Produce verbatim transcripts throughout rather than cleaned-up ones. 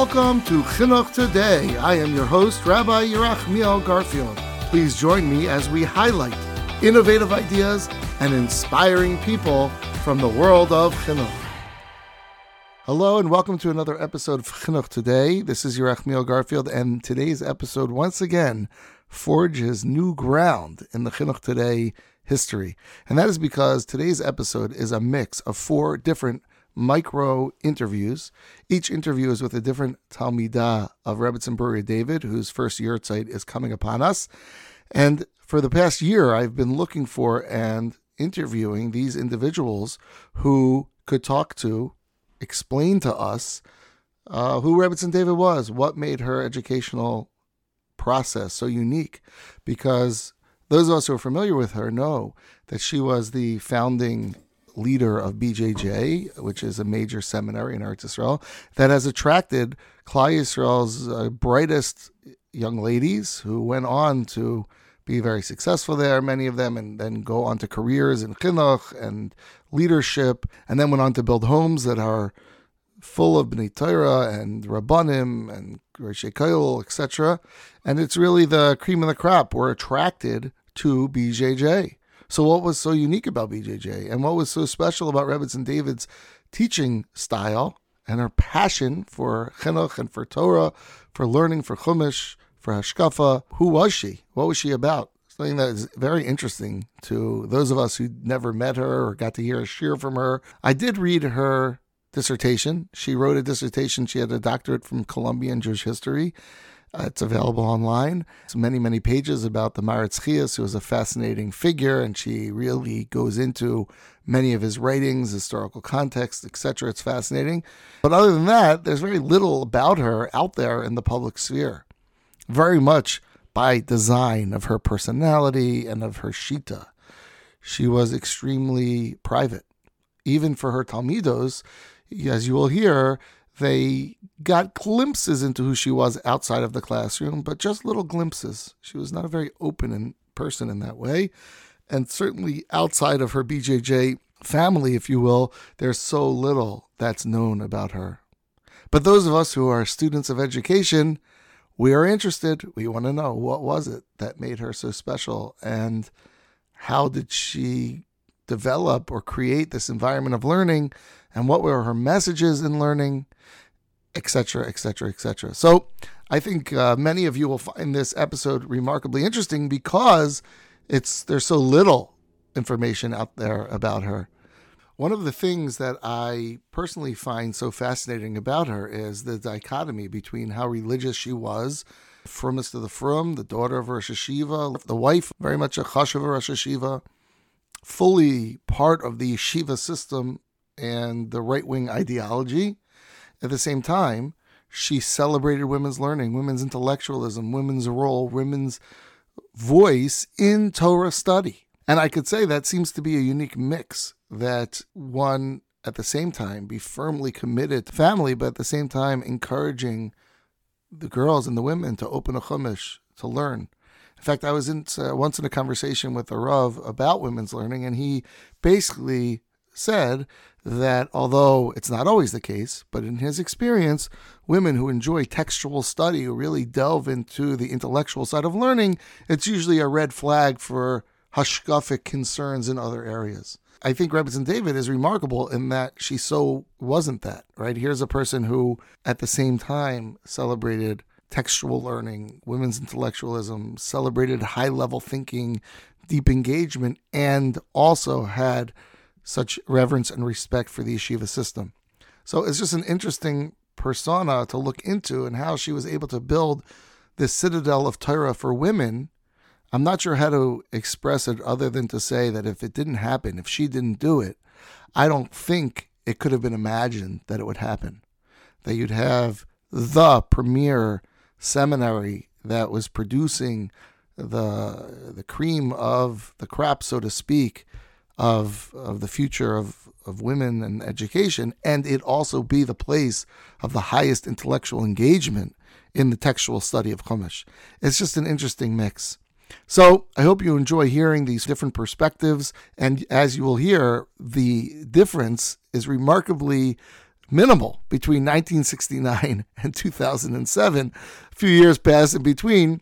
Welcome to Chinuch Today. I am your host, Rabbi Yerachmiel Garfield. Please join me as we highlight innovative ideas and inspiring people from the world of Chinuch. Hello and welcome to another episode of Chinuch Today. This is Yerachmiel Garfield, and today's episode once again forges new ground in the Chinuch Today history. And that is because today's episode is a mix of four different micro interviews. Each interview is with a different Talmidah of Rebbetzin Beruria David, whose first yahrzeit is coming upon us. And for the past year, I've been looking for and interviewing these individuals who could talk to, explain to us uh, who Rebbetzin David was, what made her educational process so unique. Because those of us who are familiar with her know that she was the founding leader of B J J, which is a major seminary in Eretz Yisrael, that has attracted Klal Yisrael's uh, brightest young ladies who went on to be very successful there, many of them, and then go on to careers in chinuch and leadership, and then went on to build homes that are full of Bnei Torah and Rabbanim and Roshei Kollel, et cetera. And it's really the cream of the crop. We're attracted to B J J. So what was so unique about B J J, and what was so special about Rebbetzin David's teaching style and her passion for chinuch and for Torah, for learning, for chumash, for hashkafa? Who was she? What was she about? Something that is very interesting to those of us who never met her or got to hear a shir from her. I did read her dissertation. She wrote a dissertation. She had a doctorate from Columbia in Jewish history. Uh, it's available online. It's many, many pages about the Maharatz Chias, who is a fascinating figure, and she really goes into many of his writings, historical context, et cetera. It's fascinating. But other than that, there's very little about her out there in the public sphere. Very much by design of her personality and of her shita. She was extremely private. Even for her Talmidos, as you will hear, they got glimpses into who she was outside of the classroom, but just little glimpses. She was not a very open in person in that way. And certainly outside of her B J J family, if you will, there's so little that's known about her. But those of us who are students of education, we are interested. We want to know, what was it that made her so special? And how did she develop or create this environment of learning? And what were her messages in learning? Et cetera, et cetera, et cetera. So I think uh, many of you will find this episode remarkably interesting because it's there's so little information out there about her. One of the things that I personally find so fascinating about her is the dichotomy between how religious she was, frummest of the frum, the daughter of Rosh Hashiva, the wife, very much a chashuv Rosh Hashiva, fully part of the yeshiva system and the right-wing ideology. At the same time, she celebrated women's learning, women's intellectualism, women's role, women's voice in Torah study. And I could say that seems to be a unique mix, that one, at the same time, be firmly committed to family, but at the same time encouraging the girls and the women to open a chumash, to learn. In fact, I was in, uh, once in a conversation with a Rav about women's learning, and he basically said that although it's not always the case, but in his experience, women who enjoy textual study, who really delve into the intellectual side of learning, it's usually a red flag for hashkafic concerns in other areas. I think Rebbetzin David is remarkable in that she so wasn't that, right? Here's a person who at the same time celebrated textual learning, women's intellectualism, celebrated high-level thinking, deep engagement, and also had such reverence and respect for the yeshiva system. So it's just an interesting persona to look into, and how she was able to build this citadel of Torah for women. I'm not sure how to express it other than to say that if it didn't happen, if she didn't do it, I don't think it could have been imagined that it would happen. That you'd have the premier seminary that was producing the the cream of the crop, so to speak, of of the future of, of women and education, and it also be the place of the highest intellectual engagement in the textual study of Chumash. It's just an interesting mix. So I hope you enjoy hearing these different perspectives, and as you will hear, the difference is remarkably minimal between nineteen sixty-nine and two thousand seven. A few years passed in between,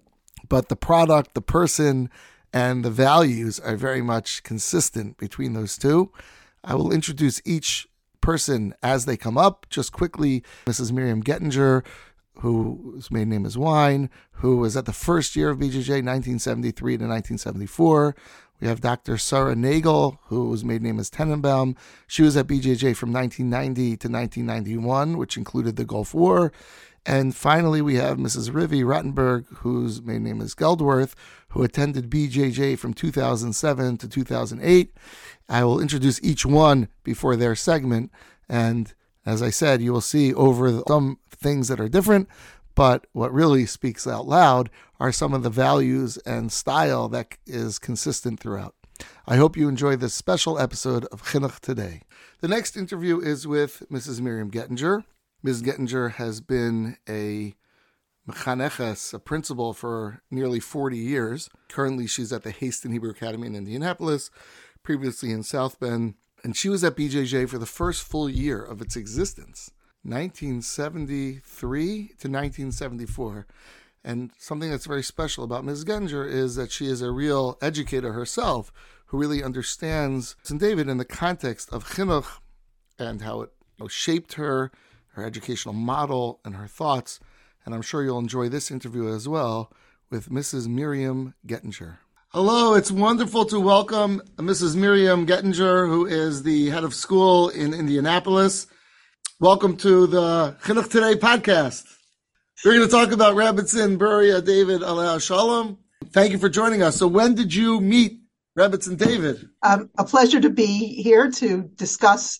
but the product, the person, and the values are very much consistent between those two. I will introduce each person as they come up. Just quickly, Missus Miriam Gettinger, whose maiden name is Wine, who was at the first year of B J J, nineteen seventy-three to nineteen seventy-four. We have Doctor Sarah Nagel, whose maiden name is Tenenbaum. She was at B J J from nineteen ninety to nineteen ninety-one, which included the Gulf War. And finally, we have Missus Rivi Rottenberg, whose maiden name is Geldworth, who attended B J J from two thousand seven to two thousand eight. I will introduce each one before their segment. And as I said, you will see over some things that are different, but what really speaks out loud are some of the values and style that is consistent throughout. I hope you enjoy this special episode of Chinuch Today. The next interview is with Missus Miriam Gettinger. Miz Gettinger has been a mechaneches, a principal, for nearly forty years. Currently, she's at the Haston Hebrew Academy in Indianapolis, previously in South Bend, and she was at B J J for the first full year of its existence, nineteen seventy-three to nineteen seventy-four. And something that's very special about Miz Gettinger is that she is a real educator herself who really understands Saint David in the context of chinuch and how it you know, shaped her, her educational model, and her thoughts. And I'm sure you'll enjoy this interview as well with Missus Miriam Gettinger. Hello, it's wonderful to welcome Missus Miriam Gettinger, who is the head of school in Indianapolis. Welcome to the Chinuch Today podcast. We're going to talk about Rebbetzin Beria David Alei Shalom. Thank you for joining us. So when did you meet Rebbetzin David? Um, a pleasure to be here to discuss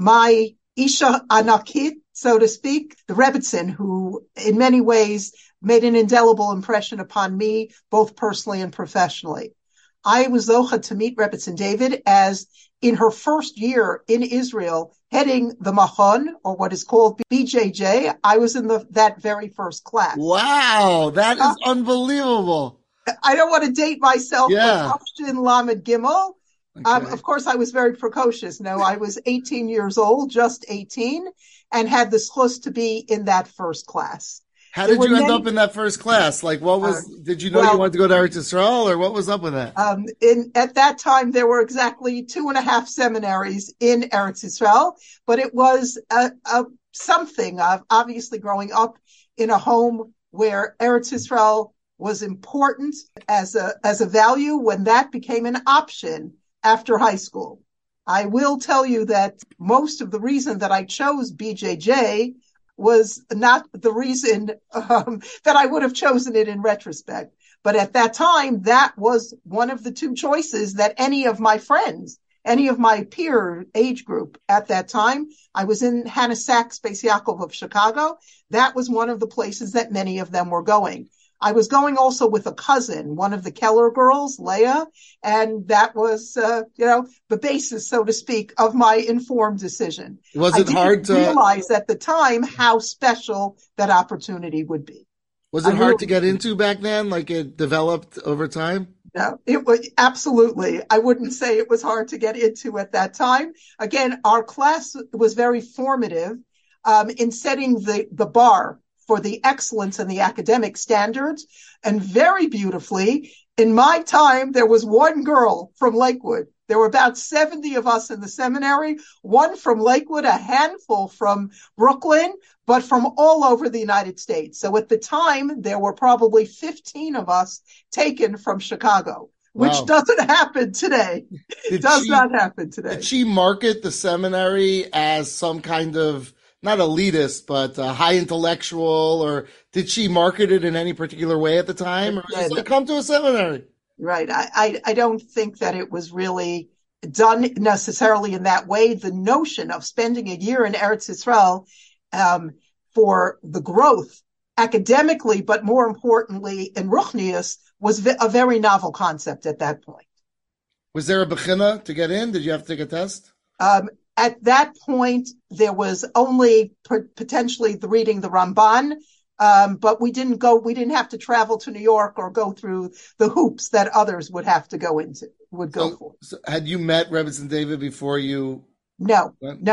my Isha Anakit, so to speak, the Rebbetzin, who in many ways made an indelible impression upon me, both personally and professionally. I was zocha to meet Rebbetzin David as in her first year in Israel, heading the Machon, or what is called B J J. I was in the that very first class. Wow, that is uh, unbelievable. I don't want to date myself, yeah. but Tafshin Lamed Gimel. Okay. Um, of course, I was very precocious. No, I was eighteen years old, just eighteen, and had the schus to be in that first class. How did you end many... up in that first class? Like, what was, uh, did you know well, you wanted to go to Eretz Yisrael, or what was up with that? Um, in, at that time, there were exactly two and a half seminaries in Eretz Yisrael, but it was a, a, something of obviously growing up in a home where Eretz Yisrael was important as a, as a value when that became an option after high school. I will tell you that most of the reason that I chose B J J was not the reason um, that I would have chosen it in retrospect. But at that time, that was one of the two choices that any of my friends, any of my peer age group at that time, I was in Hannah Sachs Beis Yaakov of Chicago. That was one of the places that many of them were going. I was going also with a cousin, one of the Keller girls, Leah, and that was, uh, you know, the basis, so to speak, of my informed decision. Was it I hard to realize at the time how special that opportunity would be? Was it I hard really, to get into back then? Like it developed over time? No, it was absolutely. I wouldn't say it was hard to get into at that time. Again, our class was very formative um, in setting the, the bar for the excellence and the academic standards. And very beautifully, in my time, there was one girl from Lakewood. There were about seventy of us in the seminary, one from Lakewood, a handful from Brooklyn, but from all over the United States. So at the time, there were probably fifteen of us taken from Chicago, which wow. doesn't happen today. It does she, not happen today. Did she market the seminary as some kind of not elitist, but uh, high intellectual, or did she market it in any particular way at the time? Or just like, come to a seminary? Right. I, I, I don't think that it was really done necessarily in that way. The notion of spending a year in Eretz Yisrael um, for the growth academically, but more importantly in Ruchnius, was a very novel concept at that point. Was there a bechina to get in? Did you have to take a test? Um, At that point, there was only p- potentially the reading the Ramban, um, but we didn't go. We didn't have to travel to New York or go through the hoops that others would have to go into. Would go so, for. So had you met Rebbetzin David before you? No, went? no.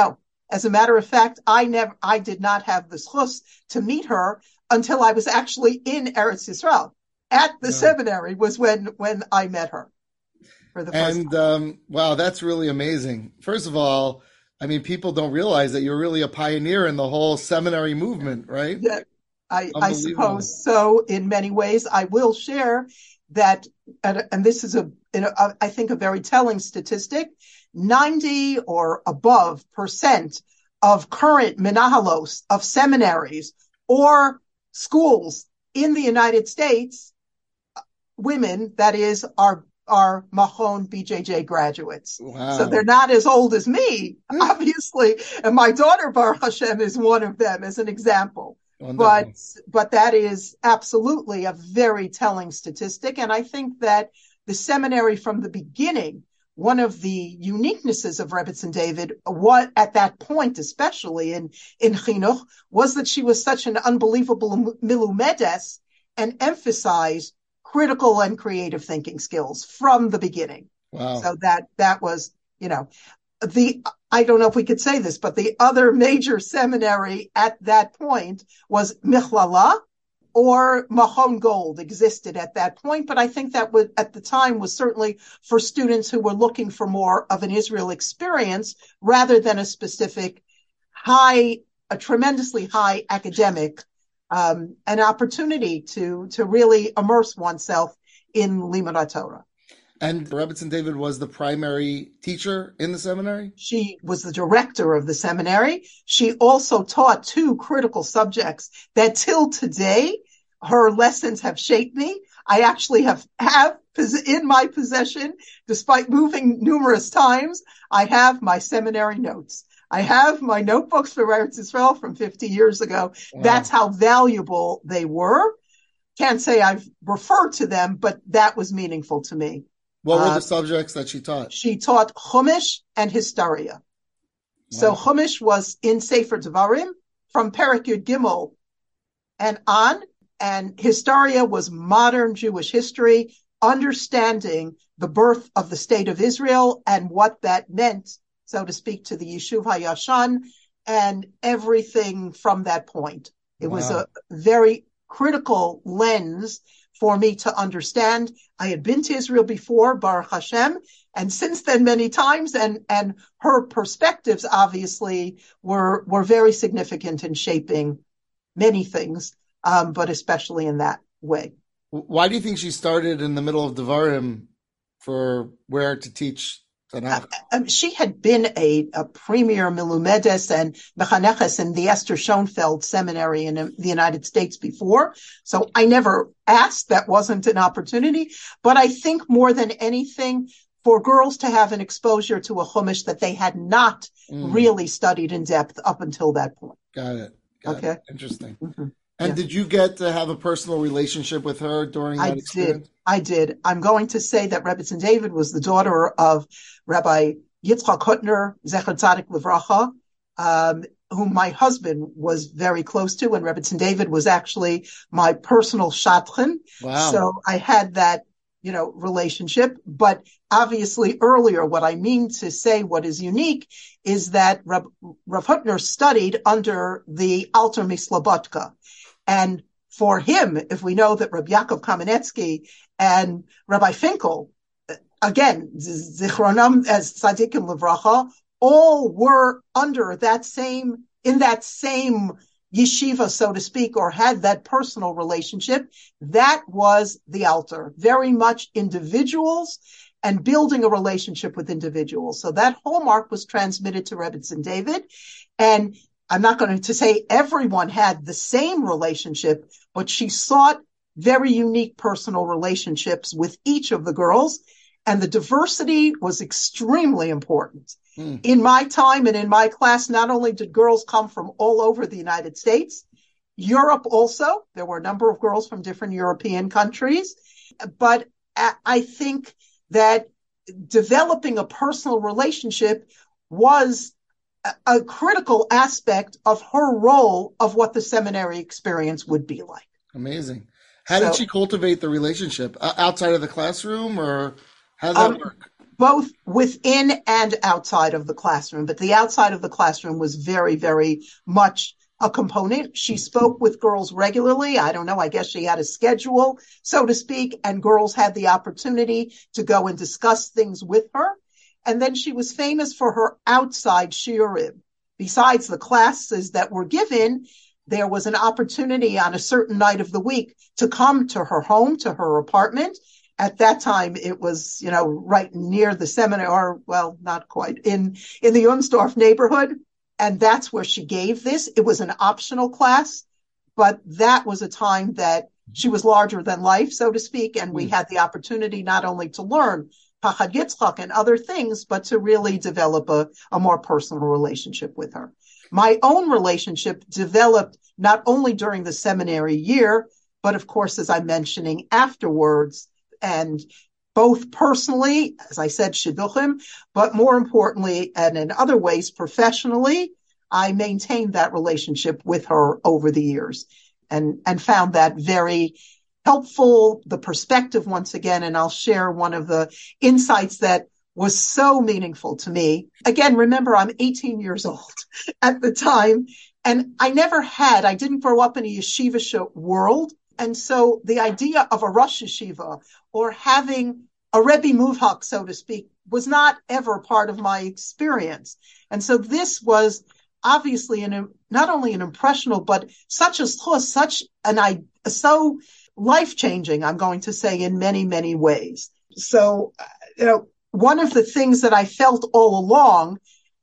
As a matter of fact, I never, I did not have the zchus to meet her until I was actually in Eretz Yisrael. At the Wow. seminary was when when I met her for the first And time. um, wow, that's really amazing. First of all, I mean, people don't realize that you're really a pioneer in the whole seminary movement, right? Yeah, I, I Unbelievable. suppose so. In many ways, I will share that, and, and this is a, a, I think, a very telling statistic. ninety or above percent of current menahalos of seminaries or schools in the United States, women, that is, are are Machon B J J graduates. So they're Wow. not as old as me, obviously. And my daughter, Baruch Hashem, is one of them as an example. But Wonderful. but that is absolutely a very telling statistic. And I think that the seminary from the beginning, one of the uniquenesses of Rebbetzin David, what at that point, especially in, in Chinuch, was that she was such an unbelievable milumedes and emphasized critical and creative thinking skills from the beginning. Wow. So that that was, you know, the I don't know if we could say this, but the other major seminary at that point was Michlala, or Mahon Gold existed at that point, but I think that would, at the time, was certainly for students who were looking for more of an Israel experience rather than a specific high, a tremendously high academic um, an opportunity to to really immerse oneself in Limud Torah. And Rebbetzin David was the primary teacher in the seminary? She was the director of the seminary. She also taught two critical subjects that till today, her lessons have shaped me. I actually have, have in my possession, despite moving numerous times, I have my seminary notes. I have my notebooks for Eretz Yisrael from fifty years ago. Wow. That's how valuable they were. Can't say I've referred to them, but that was meaningful to me. What were Uh, the subjects that she taught? she taught Chumash and Hysteria. Wow. So Chumash was in Sefer Devarim from Perek Yud Gimel and on, and Hysteria was modern Jewish history, understanding the birth of the state of Israel and what that meant, so to speak, to the Yishuv HaYashan and everything from that point. It Wow. was a very critical lens for me to understand. I had been to Israel before, Baruch Hashem, and since then many times, and, and her perspectives obviously were, were very significant in shaping many things, um, but especially in that way. Why do you think she started in the middle of Devarim for where to teach Tanakh? Um, she had been a, a premier Milumedes and Mechaneches in the Esther Schoenfeld Seminary in the United States before. So I never asked. That wasn't an opportunity. But I think more than anything, for girls to have an exposure to a Chumash that they had not Mm, really studied in depth up until that point. got it. Got Okay. it. Interesting. Mm-hmm. And Yeah. did you get to have a personal relationship with her during I that experience? did. I did. I'm going to say that Rebbetzin David was the daughter of Rabbi Yitzchak Hutner, Zecher Tzadik Livracha, um, whom my husband was very close to, and Rebbetzin David was actually my personal shadchan. Wow. So I had that, you know, relationship. But obviously earlier, what I mean to say, what is unique, is that Rav, Rav Hutner studied under the Alter Mislabotka. And for him, if we know that Rabbi Yaakov Kamenetsky and Rabbi Finkel, again, Zichronam as Tzadikim Livracha, all were under that same, in that same yeshiva, so to speak, or had that personal relationship. That was the altar, very much individuals and building a relationship with individuals. So that hallmark was transmitted to Rebbetzin David. And I'm not going to say everyone had the same relationship, but she sought very unique personal relationships with each of the girls. And the diversity was extremely important. Mm. In my time and in my class, not only did girls come from all over the United States, Europe also, there were a number of girls from different European countries. But I think that developing a personal relationship was a critical aspect of her role of what the seminary experience would be like. Amazing. How So, did she cultivate the relationship? Uh, outside of the classroom, or how did that um, work? both within and outside of the classroom. But the outside of the classroom was very, very much a component. She spoke with girls regularly. I don't know, I guess she had a schedule, so to speak, and girls had the opportunity to go and discuss things with her. And then she was famous for her outside shiurim. Besides the classes that were given, there was an opportunity on a certain night of the week to come to her home, to her apartment. At that time, it was, you know, right near the seminary, or, well, not quite, in, in the Unsdorf neighborhood. And that's where she gave this. It was an optional class, but that was a time that she was larger than life, so to speak. And we had the opportunity not only to learn Pachad Yitzchak and other things, but to really develop a, a more personal relationship with her. My own relationship developed not only during the seminary year, but of course, as I'm mentioning, afterwards, and both personally, as I said, shidduchim, but more importantly, and in other ways, professionally, I maintained that relationship with her over the years and, and found that very helpful, the perspective once again, and I'll share one of the insights that was so meaningful to me. Again, remember, I'm eighteen years old at the time, and I never had, I didn't grow up in a yeshiva world. And so the idea of a Rosh Yeshiva or having a Rebbe Muvhak, so to speak, was not ever part of my experience. And so this was obviously an, not only an impressionable, but such a, such an, so life-changing, I'm going to say, in many, many ways. So, you know, one of the things that I felt all along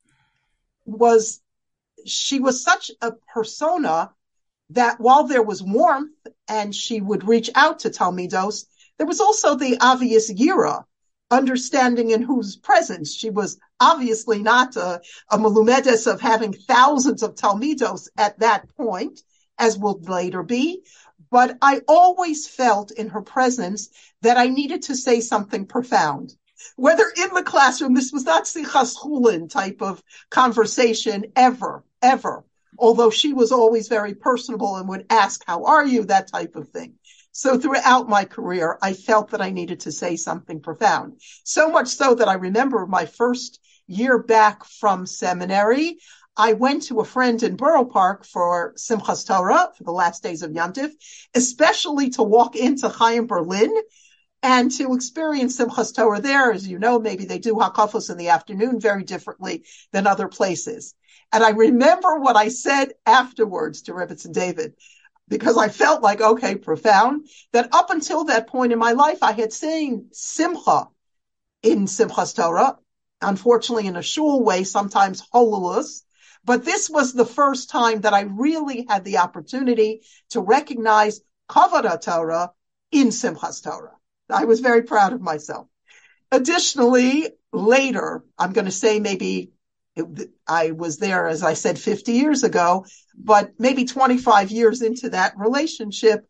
was she was such a persona that while there was warmth and she would reach out to Talmidos, there was also the obvious yira, understanding in whose presence. She was obviously not a, a melumedes of having thousands of Talmidos at that point, as will later be, but I always felt in her presence that I needed to say something profound. Whether in the classroom, this was not sichas chulin type of conversation ever, ever. Although she was always very personable and would ask, how are you? That type of thing. So throughout my career, I felt that I needed to say something profound. So much so that I remember my first year back from seminary, I went to a friend in Borough Park for Simchas Torah, for the last days of Yontif, especially to walk into Chaim Berlin and to experience Simchas Torah there. As you know, maybe they do Hakafos in the afternoon very differently than other places. And I remember what I said afterwards to Rebbetzin David, because I felt like, okay, profound, that up until that point in my life, I had seen Simcha in Simchas Torah, unfortunately in a shul way, sometimes hololus, but this was the first time that I really had the opportunity to recognize Kavod Torah in Simchas Torah. I was very proud of myself. Additionally, later, I'm going to say maybe It, I was there, as I said, fifty years ago, but maybe twenty-five years into that relationship,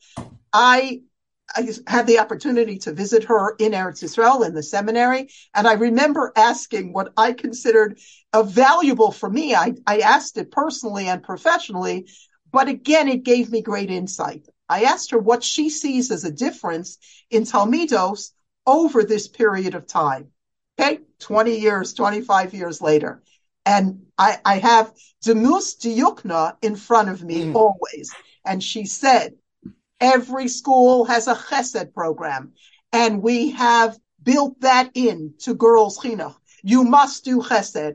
I, I had the opportunity to visit her in Eretz Yisrael in the seminary. And I remember asking what I considered a valuable for me. I, I asked it personally and professionally, but again, it gave me great insight. I asked her what she sees as a difference in Talmidos over this period of time. Okay, twenty years, twenty-five years later. And I, I have Demus Diukna in front of me mm. always. And she said, every school has a chesed program, and we have built that in to girls' chinuch. You must do chesed.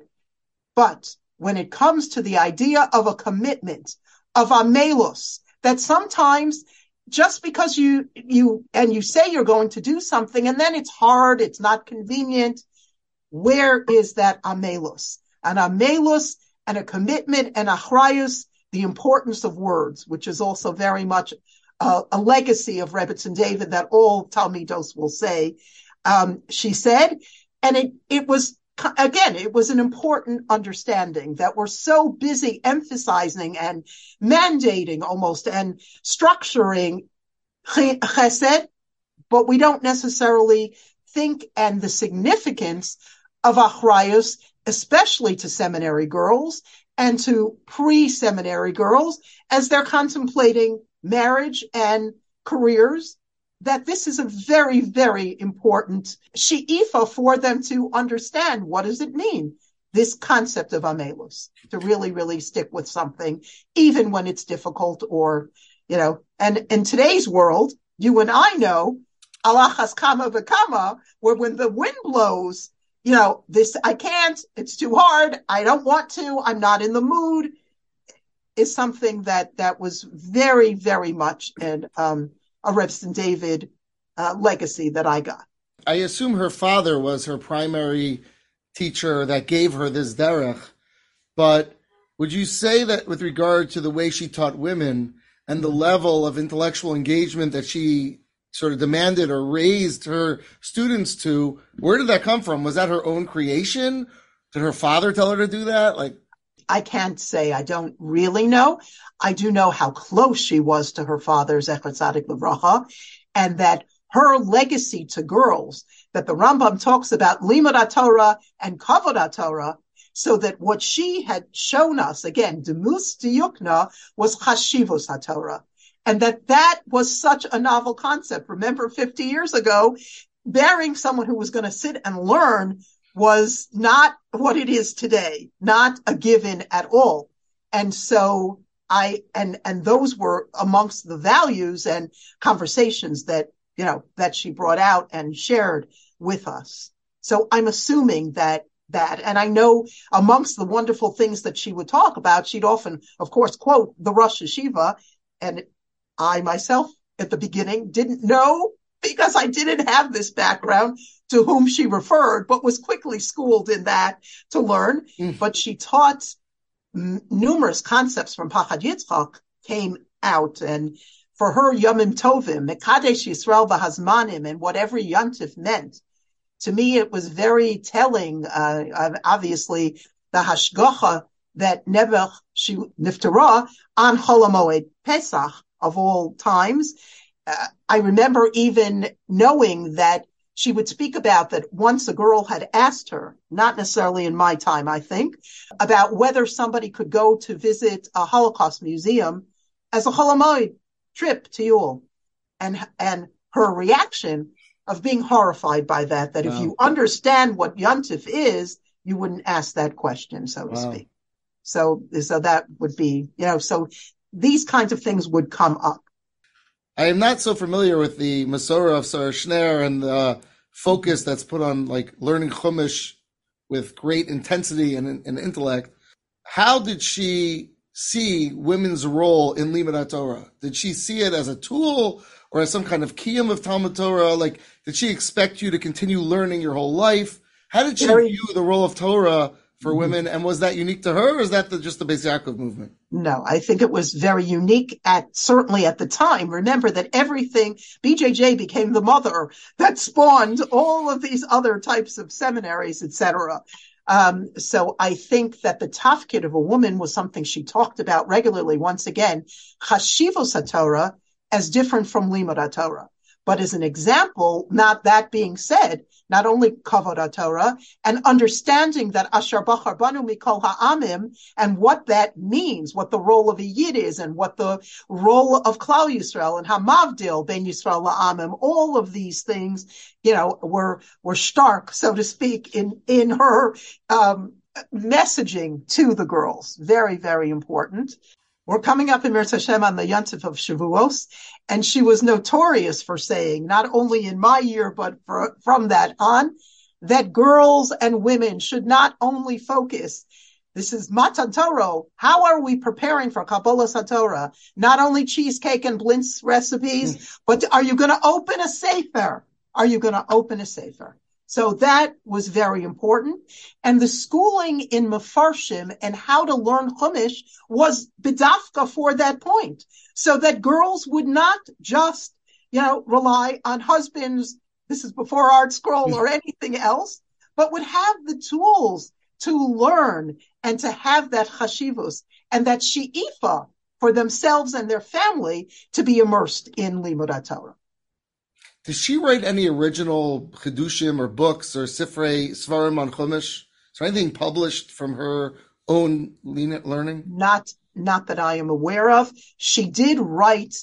But when it comes to the idea of a commitment, of amelus, that sometimes just because you, you, and you say you're going to do something, and then it's hard, it's not convenient, where is that amelus? An amelus and a commitment and achrayus, the importance of words, which is also very much a, a legacy of Rebbetzin David that all Talmidos will say. Um, she said, and it, it was, again, it was an important understanding that we're so busy emphasizing and mandating almost and structuring chesed, but we don't necessarily think and the significance of achrayus, especially to seminary girls and to pre-seminary girls as they're contemplating marriage and careers, that this is a very, very important she'ifa for them to understand what does it mean, this concept of amelus, to really, really stick with something, even when it's difficult or, you know, and in today's world, you and I know, alachas kama v'kama, where when the wind blows, you know, this, I can't, it's too hard, I don't want to, I'm not in the mood, is something that, that was very, very much an, um, a Rebston David uh, legacy that I got. I assume her father was her primary teacher that gave her this derech, but would you say that with regard to the way she taught women and the level of intellectual engagement that she sort of demanded or raised her students to, where did that come from? Was that her own creation? Did her father tell her to do that? Like, I can't say. I don't really know. I do know how close she was to her father, Zecher Tzadik Livracha, and that her legacy to girls, that the Rambam talks about Limud HaTorah and Kavod HaTorah, so that what she had shown us, again, Demus Diyukna, was Chashivos HaTorah. And that that was such a novel concept. Remember, fifty years ago, bearing someone who was going to sit and learn was not what it is today, not a given at all. And so I, and, and those were amongst the values and conversations that, you know, that she brought out and shared with us. So I'm assuming that, that, and I know amongst the wonderful things that she would talk about, she'd often, of course, quote the Rosh Hashiva. And I myself at the beginning didn't know, because I didn't have this background, to whom she referred, but was quickly schooled in that to learn. Mm. But she taught m- numerous concepts from Pachad Yitzchak came out. And for her, Yomim Tovim, Mekadesh Yisrael v'Hazmanim, and what every Yontif meant. To me, it was very telling, uh, obviously, the Hashgacha that Nebuch, she Niftara on Chol HaMoed Pesach of all times. Uh, I remember even knowing that she would speak about that once a girl had asked her, not necessarily in my time, I think, about whether somebody could go to visit a Holocaust museum as a Chol HaMoed trip to Yule. And, and her reaction of being horrified by that, that wow. If you understand what Yontif is, you wouldn't ask that question, so to wow. speak. So, so that would be, you know, so these kinds of things would come up. I am not so familiar with the Masorah of Sarah Schneer and the focus that's put on like learning Chumash with great intensity and, and intellect. How did she see women's role in Limud HaTorah? Did she see it as a tool or as some kind of kiyum of Talmud Torah? Like, did she expect you to continue learning your whole life? How did she Very, view the role of Torah for mm-hmm. women? And was that unique to her, or is that the, just the Beis Yaakov movement? No, I think it was very unique at, certainly at the time. Remember that everything, B J J became the mother that spawned all of these other types of seminaries, et cetera. Um, so I think that the tafkid of a woman was something she talked about regularly. Once again, Chashivos HaTorah as different from Limud HaTorah. But as an example, not that being said, not only Kavod HaTorah, and understanding that Asher Bachar Banu Mikol Ha'amim, and what that means, what the role of a Yid is, and what the role of Klal Yisrael, and Hamavdil, Ben Yisrael La'amim, all of these things, you know, were, were stark, so to speak, in, in her, um, messaging to the girls. Very, very important. We're coming up in Mirz Hashem on the Yontif of Shavuos, and she was notorious for saying, not only in my year, but for, from that on, that girls and women should not only focus. This is Matan Torah. How are we preparing for Kabbalah Satorah? Not only cheesecake and blintz recipes, mm. but are you going to open a sefer? Are you going to open a sefer? So that was very important. And the schooling in Mefarshim and how to learn Chumash was bidafka for that point, so that girls would not just, you know, rely on husbands, this is before Art Scroll or anything else, but would have the tools to learn and to have that chashivus and that she'ifa for themselves and their family to be immersed in Limud HaTorah. Did she write any original chidushim or books or sifrei svarim on Chumash? Is there anything published from her own learning? Not, not that I am aware of. She did write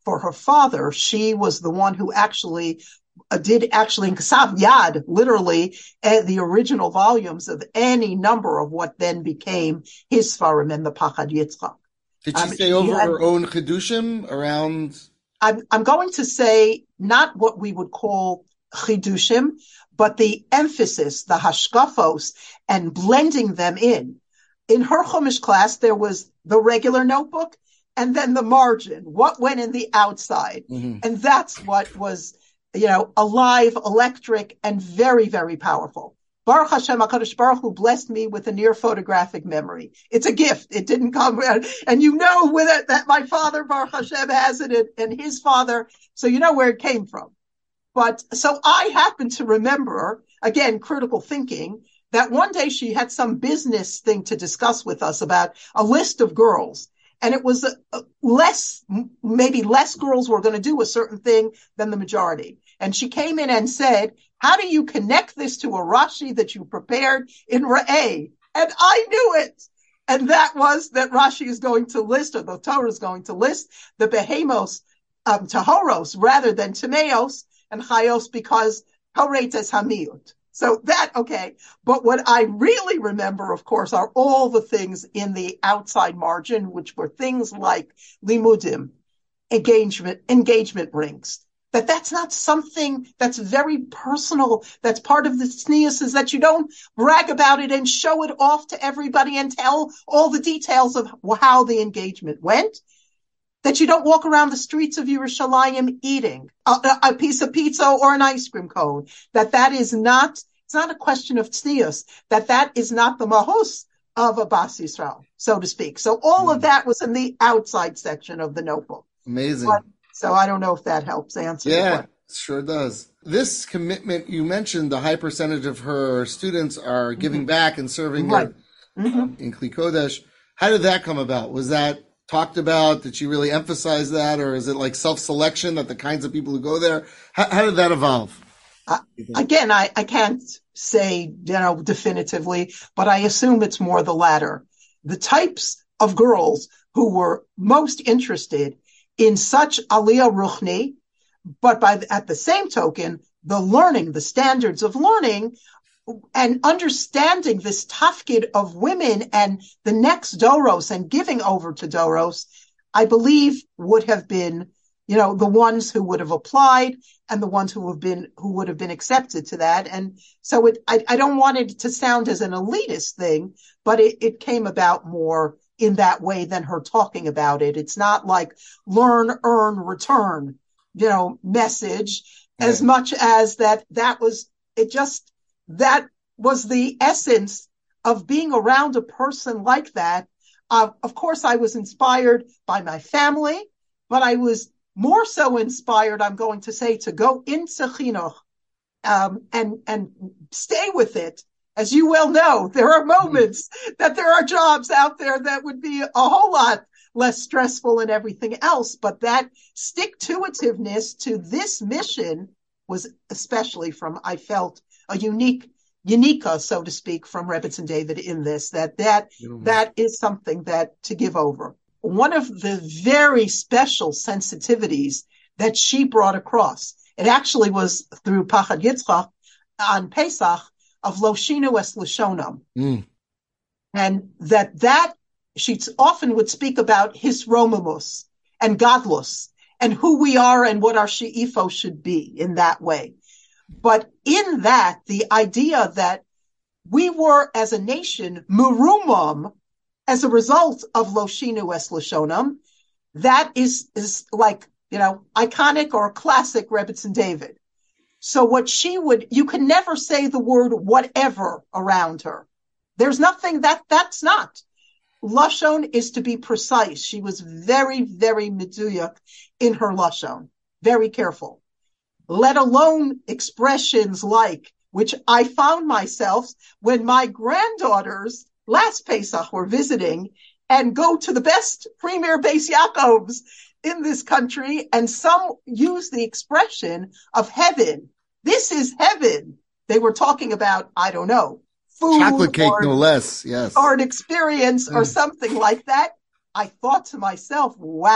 for her father, she was the one who actually uh, did actually in Kasav Yad, literally uh, the original volumes of any number of what then became his Sfarim and the Pachad Yitzchak. Did she Um, say she over had, her own Chidushim around? I'm, I'm going to say not what we would call Chidushim, but the emphasis, the hashkafos, and blending them in. In her Chumash class, there was the regular notebook and then the margin, what went in the outside. Mm-hmm. And that's what was, you know, alive, electric, and very, very powerful. Baruch Hashem, HaKadosh Baruch Hu blessed me with a near photographic memory. It's a gift. It didn't come, and you know with it that my father, Baruch Hashem, has it, and his father, so you know where it came from. But so I happen to remember, again, critical thinking, that one day she had some business thing to discuss with us about a list of girls. And it was uh, less, maybe less girls were going to do a certain thing than the majority. And she came in and said, how do you connect this to a Rashi that you prepared in Re'eh? And I knew it. And that was that Rashi is going to list, or the Torah is going to list the behemos, um, tahoros, rather than timeos and chayos, because horet is hamiyut. So that, okay. But what I really remember, of course, are all the things in the outside margin, which were things like limudim, engagement, engagement rings. That that's not something that's very personal. That's part of the tznius, is that you don't brag about it and show it off to everybody and tell all the details of how the engagement went. That you don't walk around the streets of Yerushalayim eating a, a piece of pizza or an ice cream cone. That that is not, it's not a question of tznius. That that is not the mahus of a Bas Yisrael, so to speak. So all mm. of that was in the outside section of the notebook. Amazing. But, so I don't know if that helps answer. Yeah, sure does. This commitment, you mentioned the high percentage of her students are giving mm-hmm. back and serving right. in, mm-hmm. um, in Kli Kodesh. How did that come about? Was that talked about? Did she really emphasize that? Or is it like self-selection that the kinds of people who go there? How, how did that evolve? Uh, again, I, I can't say, you know, definitively, but I assume it's more the latter. The types of girls who were most interested in such aliyah ruchni, but by the, at the same token, the learning, the standards of learning, and understanding this tafkid of women and the next doros and giving over to doros, I believe would have been, you know, the ones who would have applied and the ones who have been who would have been accepted to that. And so it, I, I don't want it to sound as an elitist thing, but it, it came about more in that way than her talking about it. It's not like learn, earn, return, you know, message, right. As much as that that was, it just, that was the essence of being around a person like that. Uh, of course, I was inspired by my family, but I was more so inspired, I'm going to say, to go into chinuch um, and, and stay with it. As you well know, there are moments that there are jobs out there that would be a whole lot less stressful and everything else. But that stick-to-itiveness to this mission was especially from, I felt, a unique, unica, so to speak, from Rebbetzin David in this, that that, mm-hmm. that is something that to give over. One of the very special sensitivities that she brought across, it actually was through Pachad Yitzchak on Pesach, of Loshinu es Lashonam. Mm. And that that she often would speak about his romamus and godless and who we are and what our she'ifo should be in that way. But in that, the idea that we were as a nation murumam as a result of Loshinu es Lashonam, that is, is like, you know, iconic or classic Rebbetzin David. So what she would, you can never say the word whatever around her. There's nothing that, that's not. Lashon is to be precise. She was very, very meduyak in her Lashon. Very careful. Let alone expressions like, which I found myself when my granddaughters last Pesach were visiting and go to the best premier Beis Yaakovs in this country, and some use the expression of heaven. This is heaven. They were talking about, I don't know, food. Chocolate cake, or, no less, yes. Or an experience or something like that. I thought to myself, wow,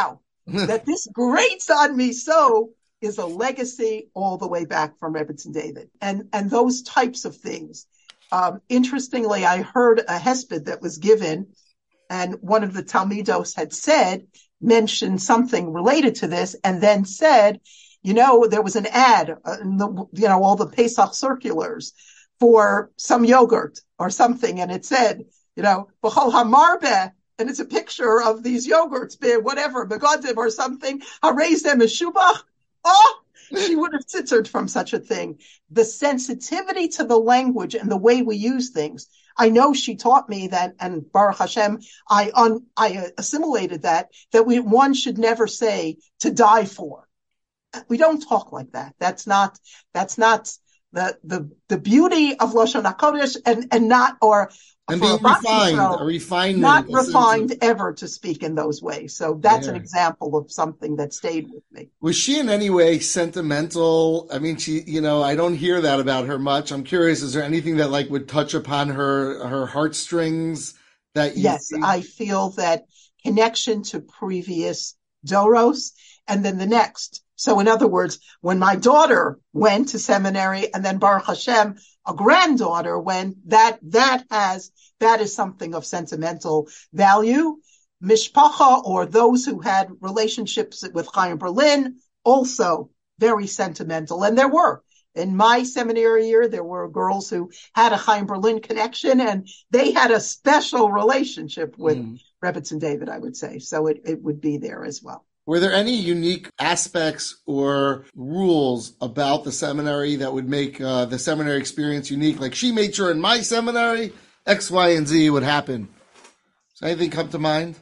that this grates on me so is a legacy all the way back from Rebbetzin David. And, and those types of things. Um, interestingly, I heard a hesped that was given, and one of the Talmidos had said, mentioned something related to this, and then said, you know, there was an ad in the, you know, all the Pesach circulars for some yogurt or something, and it said, you know, B'chol hamarbe, and it's a picture of these yogurts, whatever, begodim or something, harez them meshubach. Oh, she would have tittered from such a thing. The sensitivity to the language and the way we use things. I know she taught me that, and Baruch Hashem, I un, I assimilated that, that we, one should never say to die for. We don't talk like that. That's not, that's not the, the, the beauty of Lashon HaKodesh, and, and not, or, and being refined, a refinement. Not refined ever to speak in those ways. So that's yeah. an example of something that stayed with me. Was she in any way sentimental? I mean, she, you know, I don't hear that about her much. I'm curious, is there anything that like would touch upon her, her heartstrings that you Yes, see? I feel that connection to previous Doros and then the next. So in other words, when my daughter went to seminary and then Baruch Hashem, a granddaughter went, that, that has, that is something of sentimental value. Mishpacha, or those who had relationships with Chaim Berlin, also very sentimental. And there were. In my seminary year, there were girls who had a Chaim Berlin connection, and they had a special relationship with mm. Rebbetzin David, I would say. So it, it would be there as well. Were there any unique aspects or rules about the seminary that would make uh, the seminary experience unique? Like, she made sure in my seminary, X, Y, and Z would happen. Does anything come to mind?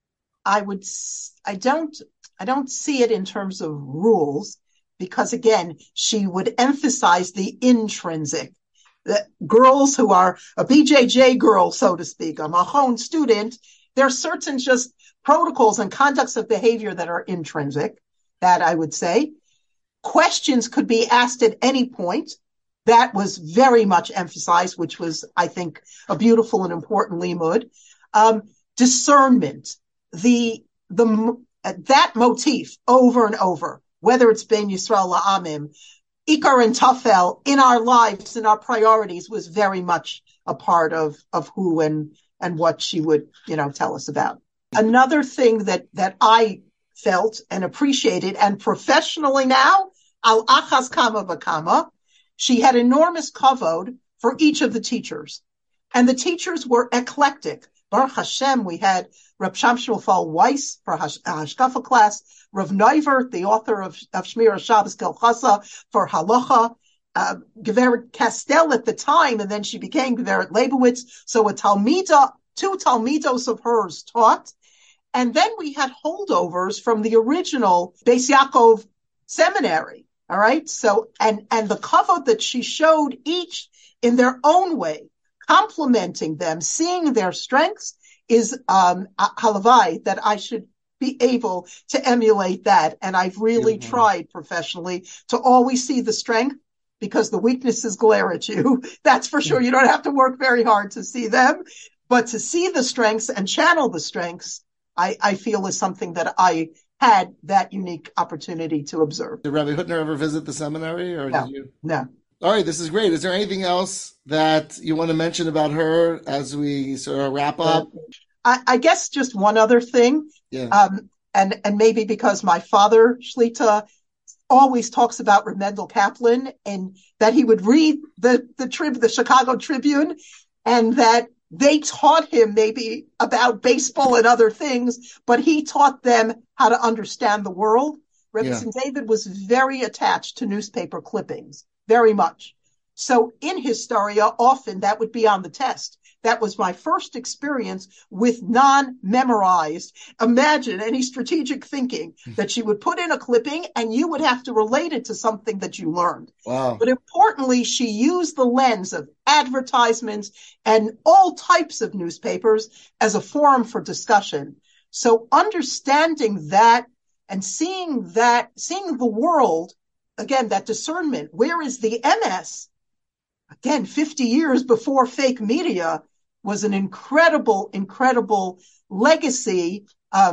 I would, I don't, I don't see it in terms of rules, because again, she would emphasize the intrinsic. The girls who are a B J J girl, so to speak, a Mahon student, there are certain just protocols and conducts of behavior that are intrinsic, that I would say. Questions could be asked at any point. That was very much emphasized, which was, I think, a beautiful and important limud. Um, discernment, the, the, that motif over and over, whether it's Ben Yisrael La'amim, Ikar and Tafel in our lives, in our priorities, was very much a part of, of who and, and what she would, you know, tell us about. Another thing that, that I felt and appreciated, and professionally now, al achas kama v'kama, she had enormous kavod for each of the teachers. And the teachers were eclectic. Baruch Hashem, we had Reb Shamshul Fall Weiss for Hash- Hashkafa class, Rav Neuver, the author of, of Shmir Shabbos Kelchasa, for Halacha, uh, Geveret Castell at the time, and then she became Geveret Leibowitz. So a Talmida, two Talmidos of hers taught. And then we had holdovers from the original Beis Yaakov seminary. All right. So, and, and the kavod that she showed each in their own way, complimenting them, seeing their strengths, is, um, halavai, that I should be able to emulate that. And I've really mm-hmm. tried professionally to always see the strength, because the weaknesses glare at you. That's for sure. You don't have to work very hard to see them, but to see the strengths and channel the strengths, I, I feel is something that I had that unique opportunity to observe. Did Rabbi Hutner ever visit the seminary, or no, did you? No. All right, this is great. Is there anything else that you want to mention about her as we sort of wrap up? I, I guess just one other thing, yeah. um, and and maybe because my father Shlita always talks about Reb Mendel Kaplan, and that he would read the the trib the Chicago Tribune, and that they taught him maybe about baseball and other things, but he taught them how to understand the world. Rebbetzin yeah. David was very attached to newspaper clippings, very much. So in Historia, often that would be on the test. That was my first experience with non-memorized. Imagine any strategic thinking that she would put in a clipping and you would have to relate it to something that you learned. Wow. But importantly, she used the lens of advertisements and all types of newspapers as a forum for discussion. So understanding that and seeing that, seeing the world, again, that discernment, where is the M S? Again, fifty years before fake media, was an incredible, incredible legacy um,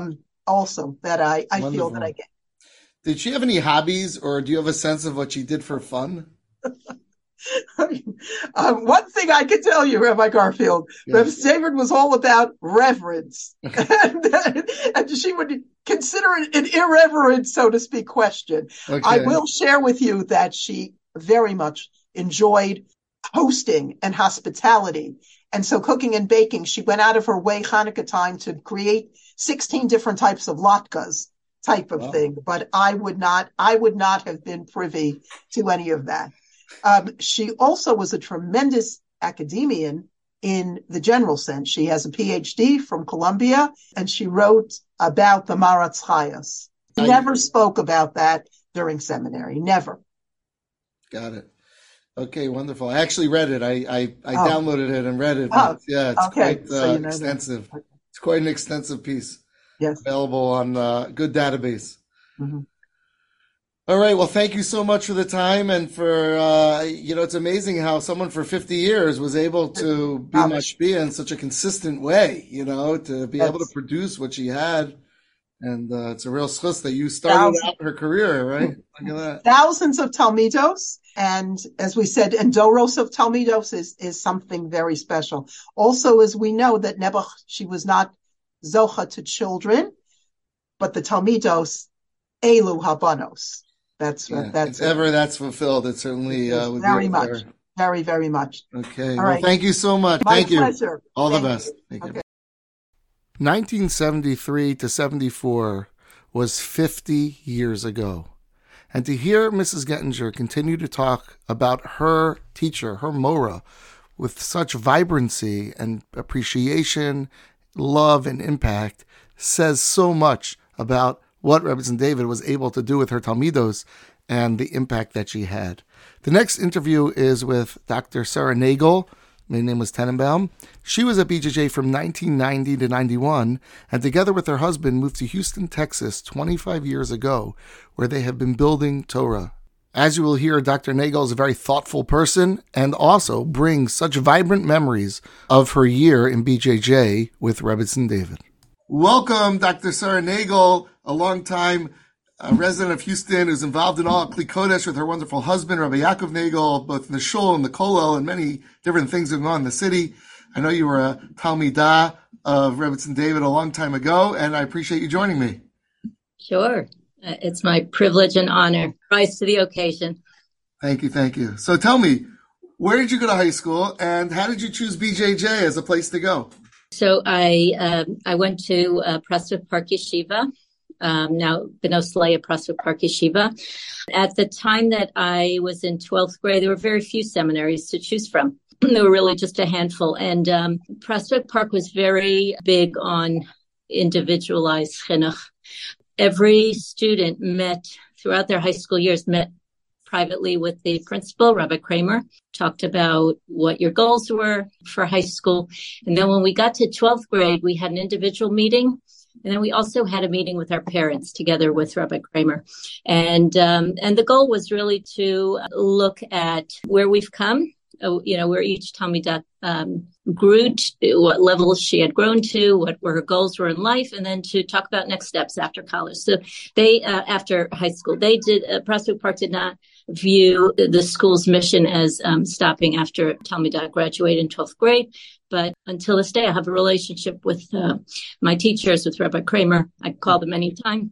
also that I, I feel that I get. Did she have any hobbies, or do you have a sense of what she did for fun? um, one thing I can tell you, Rabbi Garfield, yeah. Rabbi David was all about reverence. and, and she would consider it an irreverent, so to speak, question. Okay. I will share with you that she very much enjoyed hosting and hospitality. And so cooking and baking, she went out of her way Hanukkah time to create sixteen different types of latkes type of wow. thing. But I would not, I would not have been privy to any of that. Um, she also was a tremendous academician in the general sense. She has a P H D from Columbia, and she wrote about the Maratz Chayas. She never spoke about that during seminary. Never. Got it. Okay, wonderful. I actually read it. I I, I oh. downloaded it and read it. Oh. Yeah, it's okay. quite uh, so you know extensive. That. It's quite an extensive piece. Yes. Available on uh, good database. Mm-hmm. All right. Well, thank you so much for the time and for, uh, you know, it's amazing how someone for fifty years was able to be mashpia in such a consistent way, you know, to be That's, able to produce what she had. And uh, it's a real schus that you started thousands, out her career, right? Look at that. Thousands of Talmidos. And as we said, and Doros of Talmidos is, is something very special. Also, as we know that Nebuch, she was not Zocha to children, but the Talmidos, Elu Habanos. That's what yeah, that's if ever that's fulfilled. It certainly uh, would very be much, there. very, very much. Okay. All well, right. Thank you so much. My thank pleasure. you. All thank the best. You. Thank okay. you. nineteen seventy-three to seventy-four was fifty years ago. And to hear Missus Gettinger continue to talk about her teacher, her Mora, with such vibrancy and appreciation, love, and impact says so much about what Rebbetzin David was able to do with her Talmidos and the impact that she had. The next interview is with Doctor Sarah Nagel. My name was Tenenbaum. She was at B J J from nineteen ninety to ninety-one, and together with her husband moved to Houston, Texas twenty-five years ago, where they have been building Torah. As you will hear, Doctor Nagel is a very thoughtful person and also brings such vibrant memories of her year in B J J with Rebbetzin David. Welcome, Doctor Sarah Nagel, a longtime uh, resident of Houston who's involved in all Kli Kodesh with her wonderful husband, Rabbi Yaakov Nagel, both in the shul and the kollel and many different things going on in the city. I know you were a Talmidah of Rebbetzin David a long time ago, and I appreciate you joining me. Sure. Uh, it's my privilege and honor. Rise to the occasion. Thank you, thank you. So tell me, where did you go to high school, and how did you choose B J J as a place to go? So I um, I went to uh, Prospect Park Yeshiva, um, now Bnos Leah Prospect Park Yeshiva. At the time that I was in twelfth grade, there were very few seminaries to choose from. There were really just a handful. And um, Prospect Park was very big on individualized chinuch. Every student met, throughout their high school years, met privately with the principal, Rabbi Kramer, talked about what your goals were for high school. And then when we got to twelfth grade, we had an individual meeting. And then we also had a meeting with our parents together with Rabbi Kramer. And, um, and the goal was really to look at where we've come, uh, you know, where each Talmidah, um, grew to, what level she had grown to, what were her goals were in life, and then to talk about next steps after college. So they, uh, after high school, they did, uh, Prospect Park did not view the school's mission as um, stopping after Talmidah graduated in twelfth grade. But until this day, I have a relationship with uh, my teachers, with Rabbi Kramer. I call them anytime.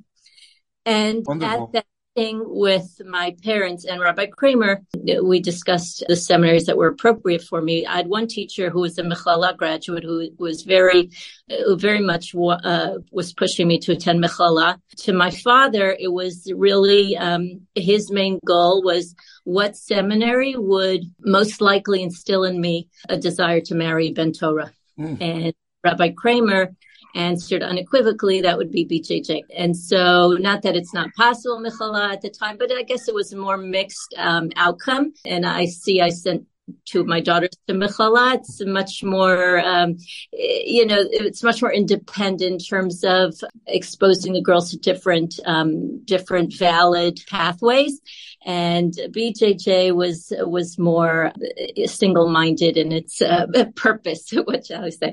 And Wonderful. At that meeting with my parents and Rabbi Kramer, we discussed the seminaries that were appropriate for me. I had one teacher who was a Mechlala graduate who was very, uh, very much uh, was pushing me to attend Mechlala. To my father, it was really um, his main goal was what seminary would most likely instill in me a desire to marry Ben Torah. Mm. And Rabbi Kramer answered unequivocally that would be B J J. And so not that it's not possible, Mechala, at the time, but I guess it was a more mixed um, outcome. And I see I sent two of my daughters to Mechala. It's much more, um, you know, it's much more independent in terms of exposing the girls to different, um, different valid pathways. And B J J was, was more single-minded in its uh, purpose, what shall I say.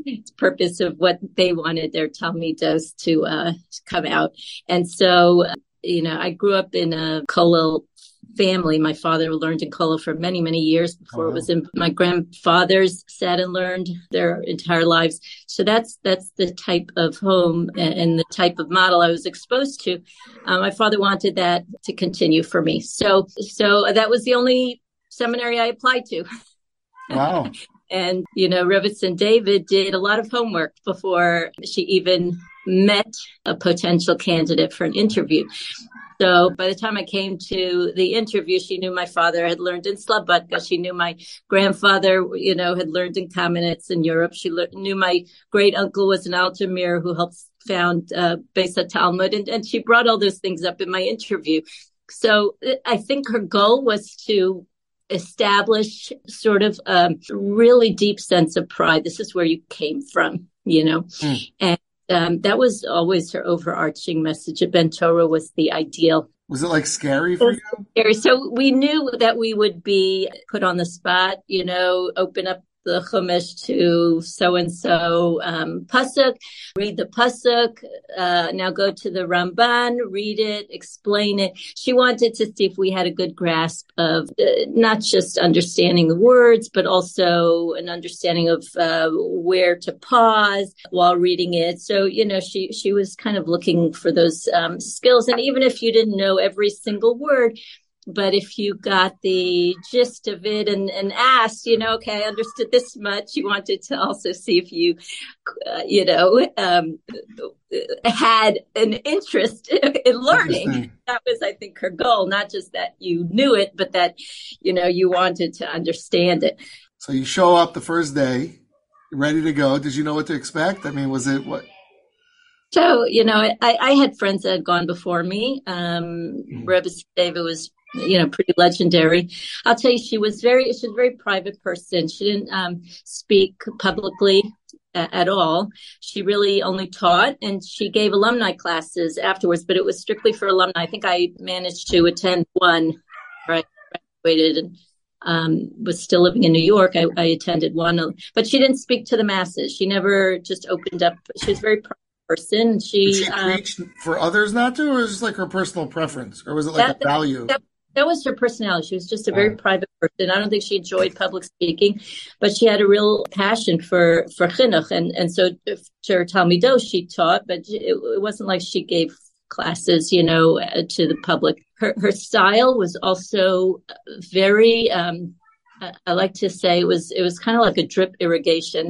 purpose of what they wanted their talmidos to uh, come out. And so, you know, I grew up in a kollel family. My father learned in kollel for many, many years before oh, wow. it was in. My grandfathers sat and learned their entire lives. So that's that's the type of home and the type of model I was exposed to. Uh, my father wanted that to continue for me. So so that was the only seminary I applied to. Wow. And, you know, Rebbetzin David did a lot of homework before she even met a potential candidate for an interview. So by the time I came to the interview, she knew my father had learned in Slobodka. She knew my grandfather, you know, had learned in Kamenetz in Europe. She le- knew my great uncle was an Alter Mir who helped found uh, Beis HaTalmud. And, and she brought all those things up in my interview. So I think her goal was to establish sort of a really deep sense of pride. This is where you came from, you know, mm. and um, that was always her overarching message. At Ben Torah was the ideal. Was it like scary for you? Scary. So we knew that we would be put on the spot, you know, open up the Chumash to so-and-so um, pasuk, read the pasuk, uh, now go to the Ramban, read it, explain it. She wanted to see if we had a good grasp of uh, not just understanding the words, but also an understanding of uh, where to pause while reading it. So, you know, she, she was kind of looking for those um, skills. And even if you didn't know every single word, but if you got the gist of it and, and asked, you know, okay, I understood this much. You wanted to also see if you, uh, you know, um, had an interest in learning. That was, I think, her goal, not just that you knew it, but that, you know, you wanted to understand it. So you show up the first day, ready to go. Did you know what to expect? I mean, was it what? So, you know, I, I had friends that had gone before me. Um, mm-hmm. Rebbe David was, you know, pretty legendary. I'll tell you, she was very, she's a very private person. She didn't um, speak publicly a- at all. She really only taught, and she gave alumni classes afterwards, but it was strictly for alumni. I think I managed to attend one, right? Graduated and um, was still living in New York. I, I attended one, but she didn't speak to the masses. She never just opened up. She was very private person. She, Did she um, preach for others not to, or was it just like her personal preference, or was it like that, a value? That, that was her personality. She was just a very oh. private person. I don't think she enjoyed public speaking, but she had a real passion for for chinuch, and and so to her talmidos she taught, but it, it wasn't like she gave classes, you know, to the public. Her her style was also very. Um, I like to say it was it was kind of like a drip irrigation.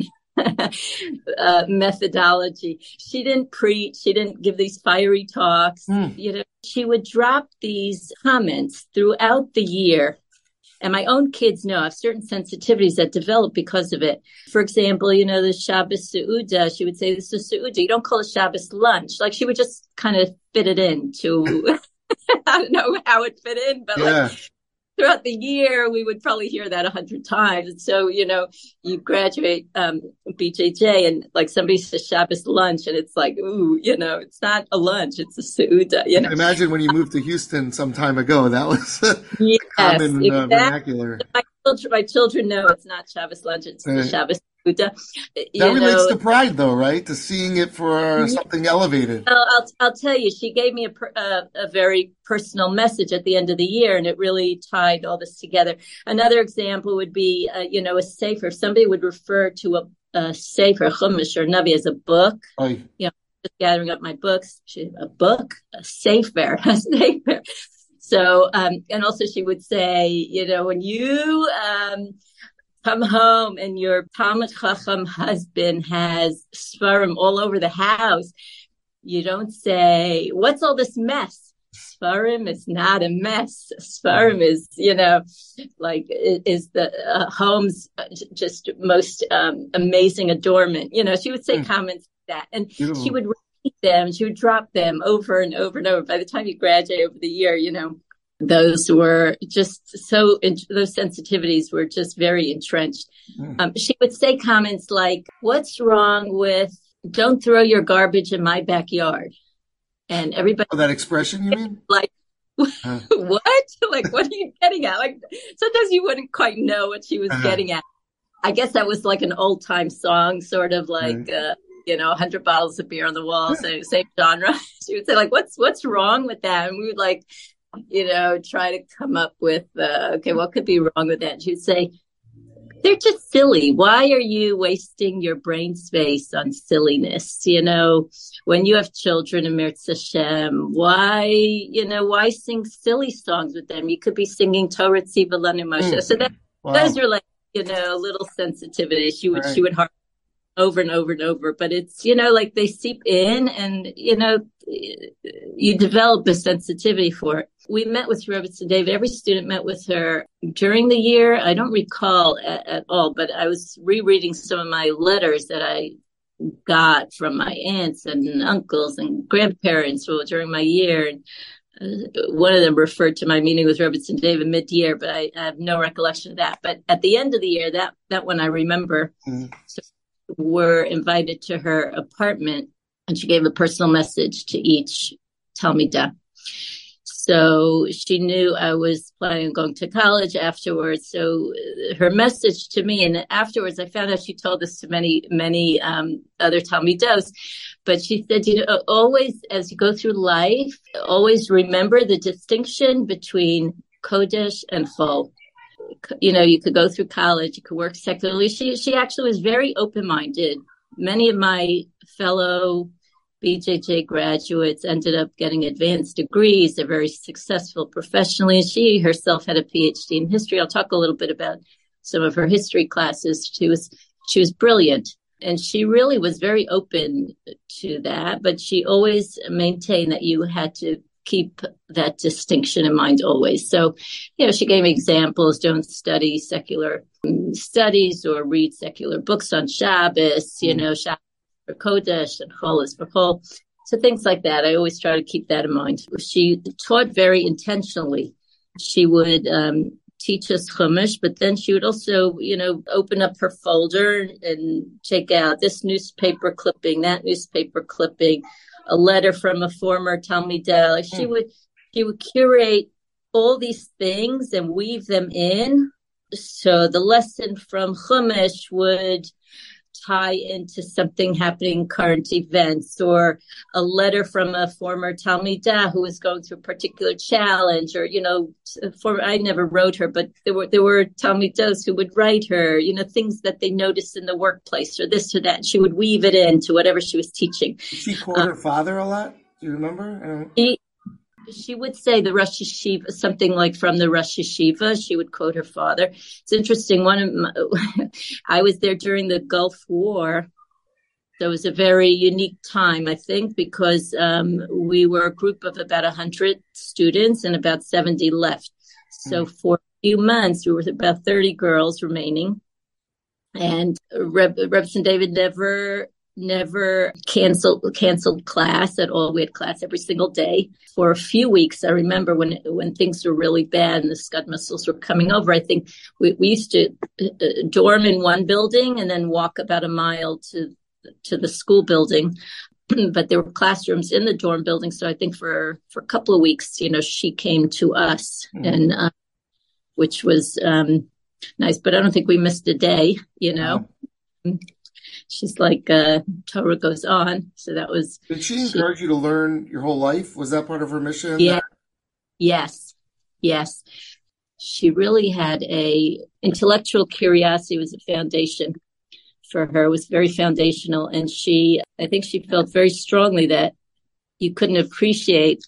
uh, methodology. She didn't preach. She didn't give these fiery talks. Mm. You know, she would drop these comments throughout the year. And my own kids know I have certain sensitivities that develop because of it. For example, you know, the Shabbos Seudah, she would say, this is Seudah. You don't call it Shabbos lunch. Like she would just kind of fit it in to, I don't know how it fit in, but yeah. like, throughout the year, we would probably hear that a hundred times. And so, you know, you graduate um, B J J and like somebody says Shabbos lunch and it's like, ooh, you know, it's not a lunch, it's a Seudah. You know? Imagine when you moved to Houston some time ago, that was a yes, common exactly. uh, vernacular. My children, my children know it's not Shabbos lunch, it's right. Shabbos Seudah. That you relates know, to pride, though, right? To seeing it for yeah. something elevated. I'll, I'll, I'll tell you, she gave me a, per, a, a very personal message at the end of the year, and it really tied all this together. Another example would be, uh, you know, a sefer. If somebody would refer to a, a sefer, Chumash or Navi as a book, Oy. you know, just gathering up my books, she, a book, a sefer, a sefer. So, um, and also she would say, you know, when you, um, come home and your Talmud Chacham husband has Sfarim all over the house, you don't say, what's all this mess? Sfarim is not a mess. Sfarim is, you know, like is the uh, home's just most um, amazing adornment. You know, she would say mm. comments like that, and Beautiful. She would repeat them. She would drop them over and over and over. By the time you graduate over the year, you know, those were just so, those sensitivities were just very entrenched. Mm. Um, she would say comments like, what's wrong with don't throw your garbage in my backyard? And everybody. Oh, that expression, you mean? Like, uh. what? Like, what are you getting at? Like, sometimes you wouldn't quite know what she was uh-huh. getting at. I guess that was like an old time song, sort of like, Right. uh, you know, a hundred bottles of beer on the wall, so same genre. She would say like, what's, what's wrong with that? And we would like, you know, try to come up with, uh, okay, what could be wrong with that? And she would say, they're just silly. Why are you wasting your brain space on silliness? You know, when you have children in Mirz Hashem, why, you know, why sing silly songs with them? You could be singing Torah Tziva Lanu Moshe. Mm. So that, Wow. those are like, you know, little sensitivities. She would, Right. she would harp over and over and over, but it's, you know, like they seep in and, you know, you develop a sensitivity for it. We met with Rebbetzin David. Every student met with her during the year. I don't recall at, at all, but I was rereading some of my letters that I got from my aunts and uncles and grandparents during my year. And uh, one of them referred to my meeting with Rebbetzin David mid-year, but I, I have no recollection of that. But at the end of the year, that, that one I remember. Mm-hmm. So were invited to her apartment, and she gave a personal message to each Talmidah. So she knew I was planning on going to college afterwards. So her message to me, and afterwards I found out she told this to many, many um, other Talmidos, but she said, you know, always as you go through life, always remember the distinction between Kodesh and Chol. You know, you could go through college, you could work secularly. She she actually was very open-minded. Many of my fellow B J J graduates ended up getting advanced degrees. They're very successful professionally. She herself had a P H D in history. I'll talk a little bit about some of her history classes. She was she was brilliant, and she really was very open to that. But she always maintained that you had to keep that distinction in mind always. So, you know, she gave me examples. Don't study secular studies or read secular books on Shabbos, you know, Shabbos for Kodesh and Chol is for Chol. So things like that. I always try to keep that in mind. She taught very intentionally. She would um, teach us Chumash, but then she would also, you know, open up her folder and take out this newspaper clipping, that newspaper clipping, a letter from a former Talmidah. Like she would, she would curate all these things and weave them in. So the lesson from Chumash would tie into something happening, current events, or a letter from a former Talmidah who was going through a particular challenge, or, you know, for, I never wrote her, but there were, there were Talmidos who would write her, you know, things that they noticed in the workplace or this or that. She would weave it into whatever she was teaching. Did she quote um, her father a lot? Do you remember? She, She would say the Rosh Yeshiva, something like from the Rosh Yeshiva. She would quote her father. It's interesting. One of my, I was there during the Gulf War. So it was a very unique time, I think, because um, we were a group of about one hundred students and about seventy left. So mm. for a few months, we were about thirty girls remaining. And Reb, Rebbetzin David never... never canceled canceled class at all. We had class every single day for a few weeks. I remember when when things were really bad and the Scud missiles were coming over. I think we, we used to uh, dorm in one building and then walk about a mile to to the school building. But there were classrooms in the dorm building. So I think for, for a couple of weeks, you know, she came to us, mm-hmm. and uh, which was um, nice. But I don't think we missed a day, you know. Mm-hmm. She's like, uh, Torah goes on. So that was. Did she encourage she, you to learn your whole life? Was that part of her mission? Yeah. Yes. Yes. She really had a intellectual curiosity was a foundation for her. It was very foundational. And she, I think she felt very strongly that you couldn't appreciate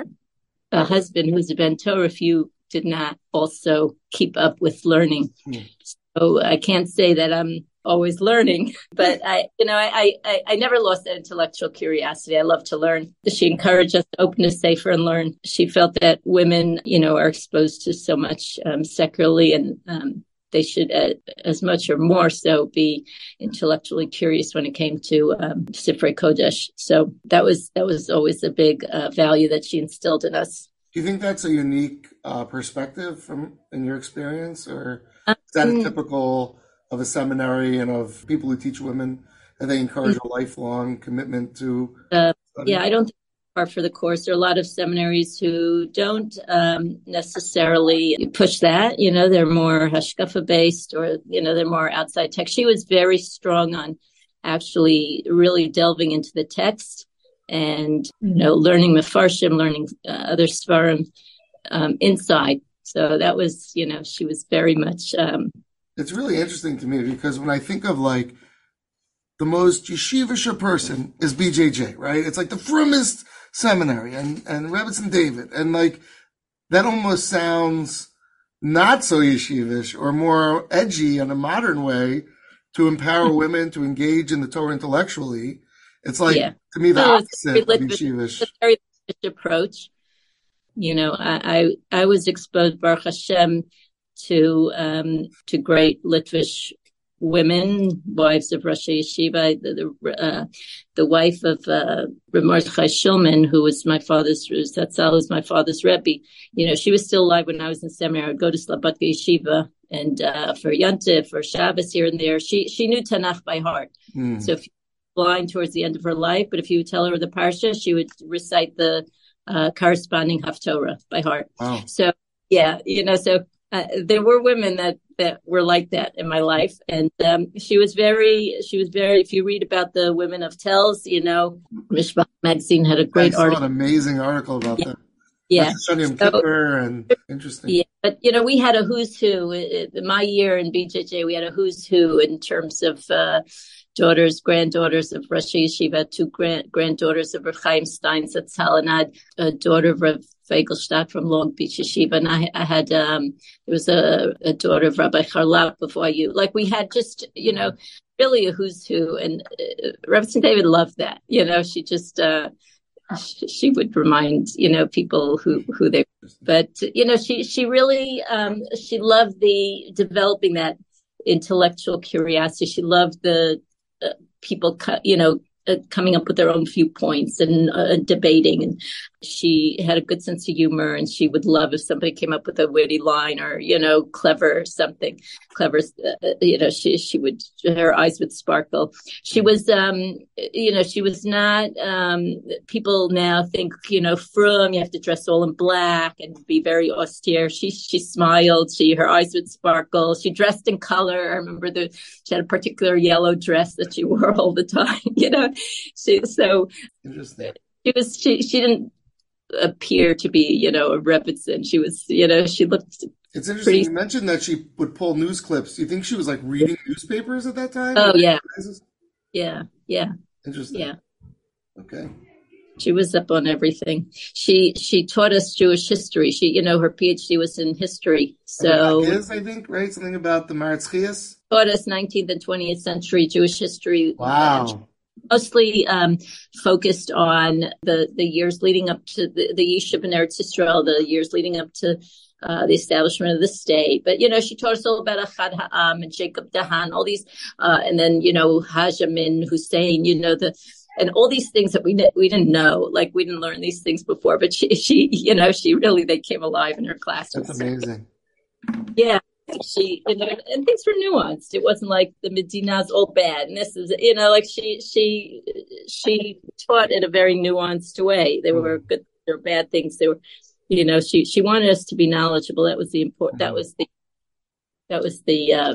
a husband who's a Ben Torah if you did not also keep up with learning. Mm. So I can't say that I'm always learning, but I, you know, I, I, I never lost that intellectual curiosity. I love to learn. She encouraged us to open to safer and learn. She felt that women, you know, are exposed to so much um, secularly, and um, they should, uh, as much or more so, be intellectually curious when it came to um, Sifrei Kodesh. So that was that was always a big uh, value that she instilled in us. Do you think that's a unique uh, perspective from in your experience, or is that a typical of a seminary and of people who teach women, and they encourage a lifelong commitment to uh, yeah I don't think it's par for the course. There are a lot of seminaries who don't um, necessarily push that. You know, they're more hashkafa based, or, you know, they're more outside text. She was very strong on actually really delving into the text and, you know, learning Mefarshim, learning uh, other Svarim um, inside. So that was, you know, she was very much. Um, it's really interesting to me because when I think of like the most yeshivish person is B J J, right? It's like the frummest seminary, and, and Rebbetzin David. And like, that almost sounds not so yeshivish or more edgy in a modern way to empower women to engage in the Torah intellectually. It's like, yeah. to me, the no, opposite of yeshivish. It's a very Litvish approach. You know, I, I, I was exposed, Baruch Hashem, to, um, to great Litvish women, wives of Rosh Yeshiva, the the, uh, the wife of uh, Reb Mordechai Shulman, who was my father's, Zatzal was my father's Rebbe. You know, she was still alive when I was in seminary. I would go to Slobodka Yeshiva, and uh, for Yontif, for Shabbos here and there. She she knew Tanakh by heart. Mm. So if you were blind towards the end of her life, but if you would tell her the parsha, she would recite the uh, corresponding Haftorah by heart. Wow. So, yeah, you know, so uh, there were women that that were like that in my life. And um, she was very, she was very, if you read about the women of Telz, you know, Mishpach magazine had a great I saw article. an amazing article about yeah. that. Yeah. So, Kippur and interesting. Yeah. But, you know, we had a who's who. In my year in B J J, we had a who's who in terms of uh, daughters, granddaughters of Rosh Yeshiva, two grand, granddaughters of Reb Chaim Stein Zatzal, and I had a daughter of Reb Fegelstadt from Long Beach Yeshiva, and I, I had um, there was a, a daughter of Rabbi Charlap before you. Like we had just, you know, really a who's who, and uh, Rebbetzin David loved that. You know, she just uh, she, she would remind you know people who who they. But you know, she she really um, she loved the developing that intellectual curiosity. She loved the uh, people, you know. Uh, coming up with their own viewpoints and uh, debating. And she had a good sense of humor, and she would love if somebody came up with a witty line or, you know, clever something, clever, uh, you know, she, she would, her eyes would sparkle. She was, um, you know, she was not, um, people now think, you know, from, you have to dress all in black and be very austere. She, she smiled. She, her eyes would sparkle. She dressed in color. I remember the, she had a particular yellow dress that she wore all the time, you know. She so interesting. She was she she didn't appear to be you know a Rebbetzin. She was you know she looked. It's interesting. Pretty... You mentioned that she would pull news clips. Do you think she was like reading newspapers at that time? Oh yeah, yeah, yeah. Interesting. Yeah. Okay. She was up on everything. She she taught us Jewish history. She you know her PhD was in history. So is I think right something about the Maratzias. Taught us nineteenth and twentieth century Jewish history. Wow. Mostly um, focused on the, the years leading up to the, the Yishuv in Eretz Yisrael, the years leading up to uh, the establishment of the state. But, you know, she taught us all about Achad Ha'am and Jacob Dahan, all these, uh, and then, you know, Hajamin Hussein, you know, the, and all these things that we we didn't know, like we didn't learn these things before. But she, she you know, she really, they came alive in her classroom. That's amazing. Yeah. She, you know, and things were nuanced. It wasn't like the Medina's all bad, and this is, you know, like she, she, she taught in a very nuanced way. There were good, there were bad things. There were, you know, she, she wanted us to be knowledgeable. That was the important. That was the, that was the uh,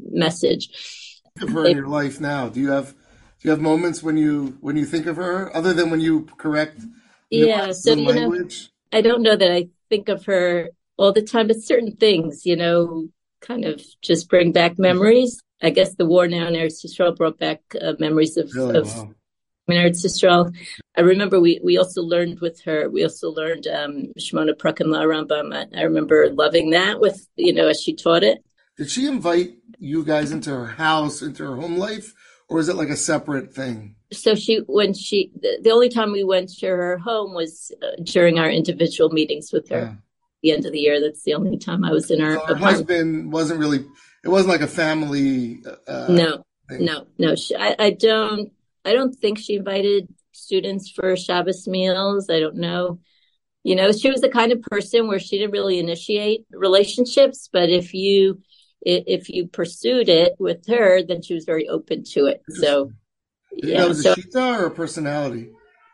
message. Think of her in your life now. Do you have, do you have moments when you when you think of her, other than when you correct? Yeah, so you language? know, I don't know that I think of her all the time, but certain things, you know, kind of just bring back memories. I guess the war now in Eretz Yisrael brought back uh, memories of, really? of Wow. Eretz Yisrael. I remember we, we also learned with her, we also learned um, Shmona Prakim LaRambam. I, I remember loving that with, you know, as she taught it. Did she invite you guys into her house, into her home life, or is it like a separate thing? So she, when she, the, the only time we went to her home was uh, during our individual meetings with her. Yeah. The end of the year. That's the only time I was in her. So her husband wasn't really. It wasn't like a family. Uh, no, thing. no, no. She, I, I don't. I don't think she invited students for Shabbos meals. I don't know. You know, she was the kind of person where she didn't really initiate relationships, but if you if you pursued it with her, then she was very open to it. So, yeah. That was so, a shita or a personality.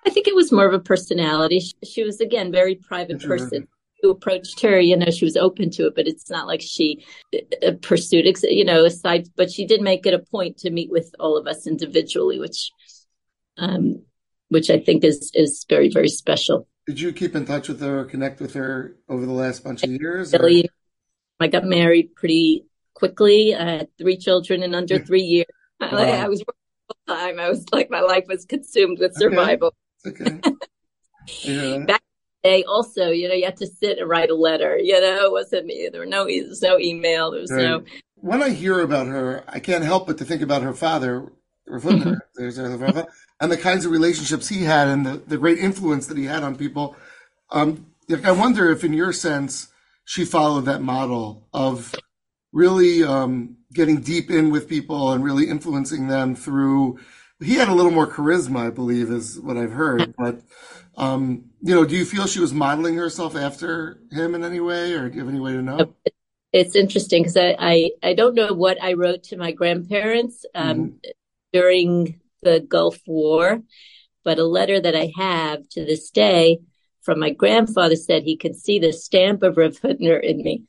I think it was more of a personality. She, she was, again, very private person who approached her. You know, she was open to it, but it's not like she uh, pursued, you know, aside, but she did make it a point to meet with all of us individually, which, um, which I think is, is very, very special. Did you keep in touch with her or connect with her over the last bunch of years? Really, I got married pretty quickly. I had three children in under three years. Wow. I was working full time. I was like, my life was consumed with survival. Okay. Yeah. Back in the day, also, you know, you had to sit and write a letter. You know, it wasn't me. There were no, there was no email. There was right. no. When I hear about her, I can't help but to think about her father, Rav Hutner, there's Rav, and the kinds of relationships he had and the, the great influence that he had on people. Um, I wonder if, in your sense, she followed that model of really um, getting deep in with people and really influencing them through. He had a little more charisma, I believe, is what I've heard. But, um, you know, do you feel she was modeling herself after him in any way, or do you have any way to know? It's interesting because I, I, I don't know what I wrote to my grandparents um, mm-hmm. during the Gulf War, but a letter that I have to this day from my grandfather said he could see the stamp of Rav Hutner in me.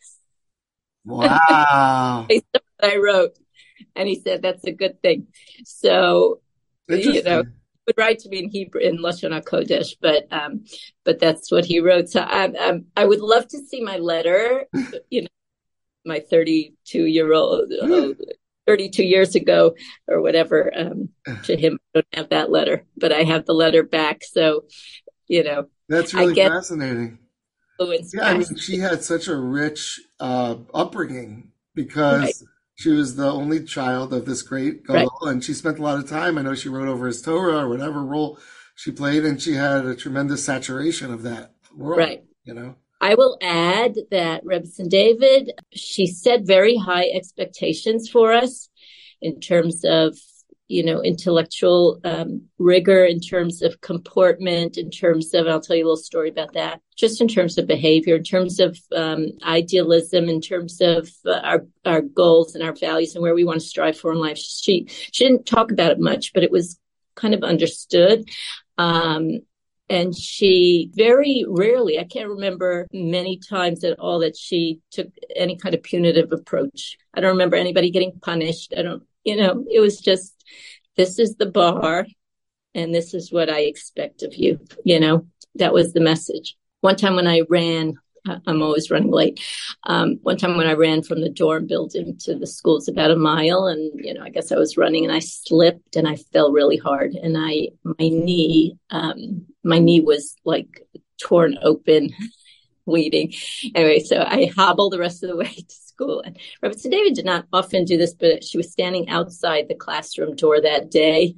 Wow. Based on what I wrote. And he said, that's a good thing. So, you know, he would write to me in Hebrew, in Lashon HaKodesh, but, um, but that's what he wrote. So I, I, I would love to see my letter, you know, my thirty-two year old, uh, thirty-two years ago or whatever, um, to him. I don't have that letter, but I have the letter back. So, you know, that's really I get fascinating. Yeah, I mean, she had such a rich uh, upbringing because right. she was the only child of this great Gadol, right. and she spent a lot of time. I know she wrote over his Torah or whatever role she played, and she had a tremendous saturation of that world. Right. You know. I will add that Rebbetzin David, she set very high expectations for us in terms of, you know, intellectual um, rigor, in terms of comportment, in terms of, I'll tell you a little story about that, just in terms of behavior, in terms of um, idealism, in terms of uh, our, our goals and our values and where we want to strive for in life. She, she didn't talk about it much, but it was kind of understood. Um, and she very rarely, I can't remember many times at all that she took any kind of punitive approach. I don't remember anybody getting punished. I don't, you know, it was just, this is the bar and this is what I expect of you. You know, that was the message. One time when I ran, I'm always running late. Um, one time when I ran from the dorm building to the school, it's about a mile. And, you know, I guess I was running and I slipped and I fell really hard. And I, my knee, um, my knee was like torn open, bleeding. Anyway, so I hobbled the rest of the way to school. And Rebbetzin David did not often do this, but she was standing outside the classroom door that day.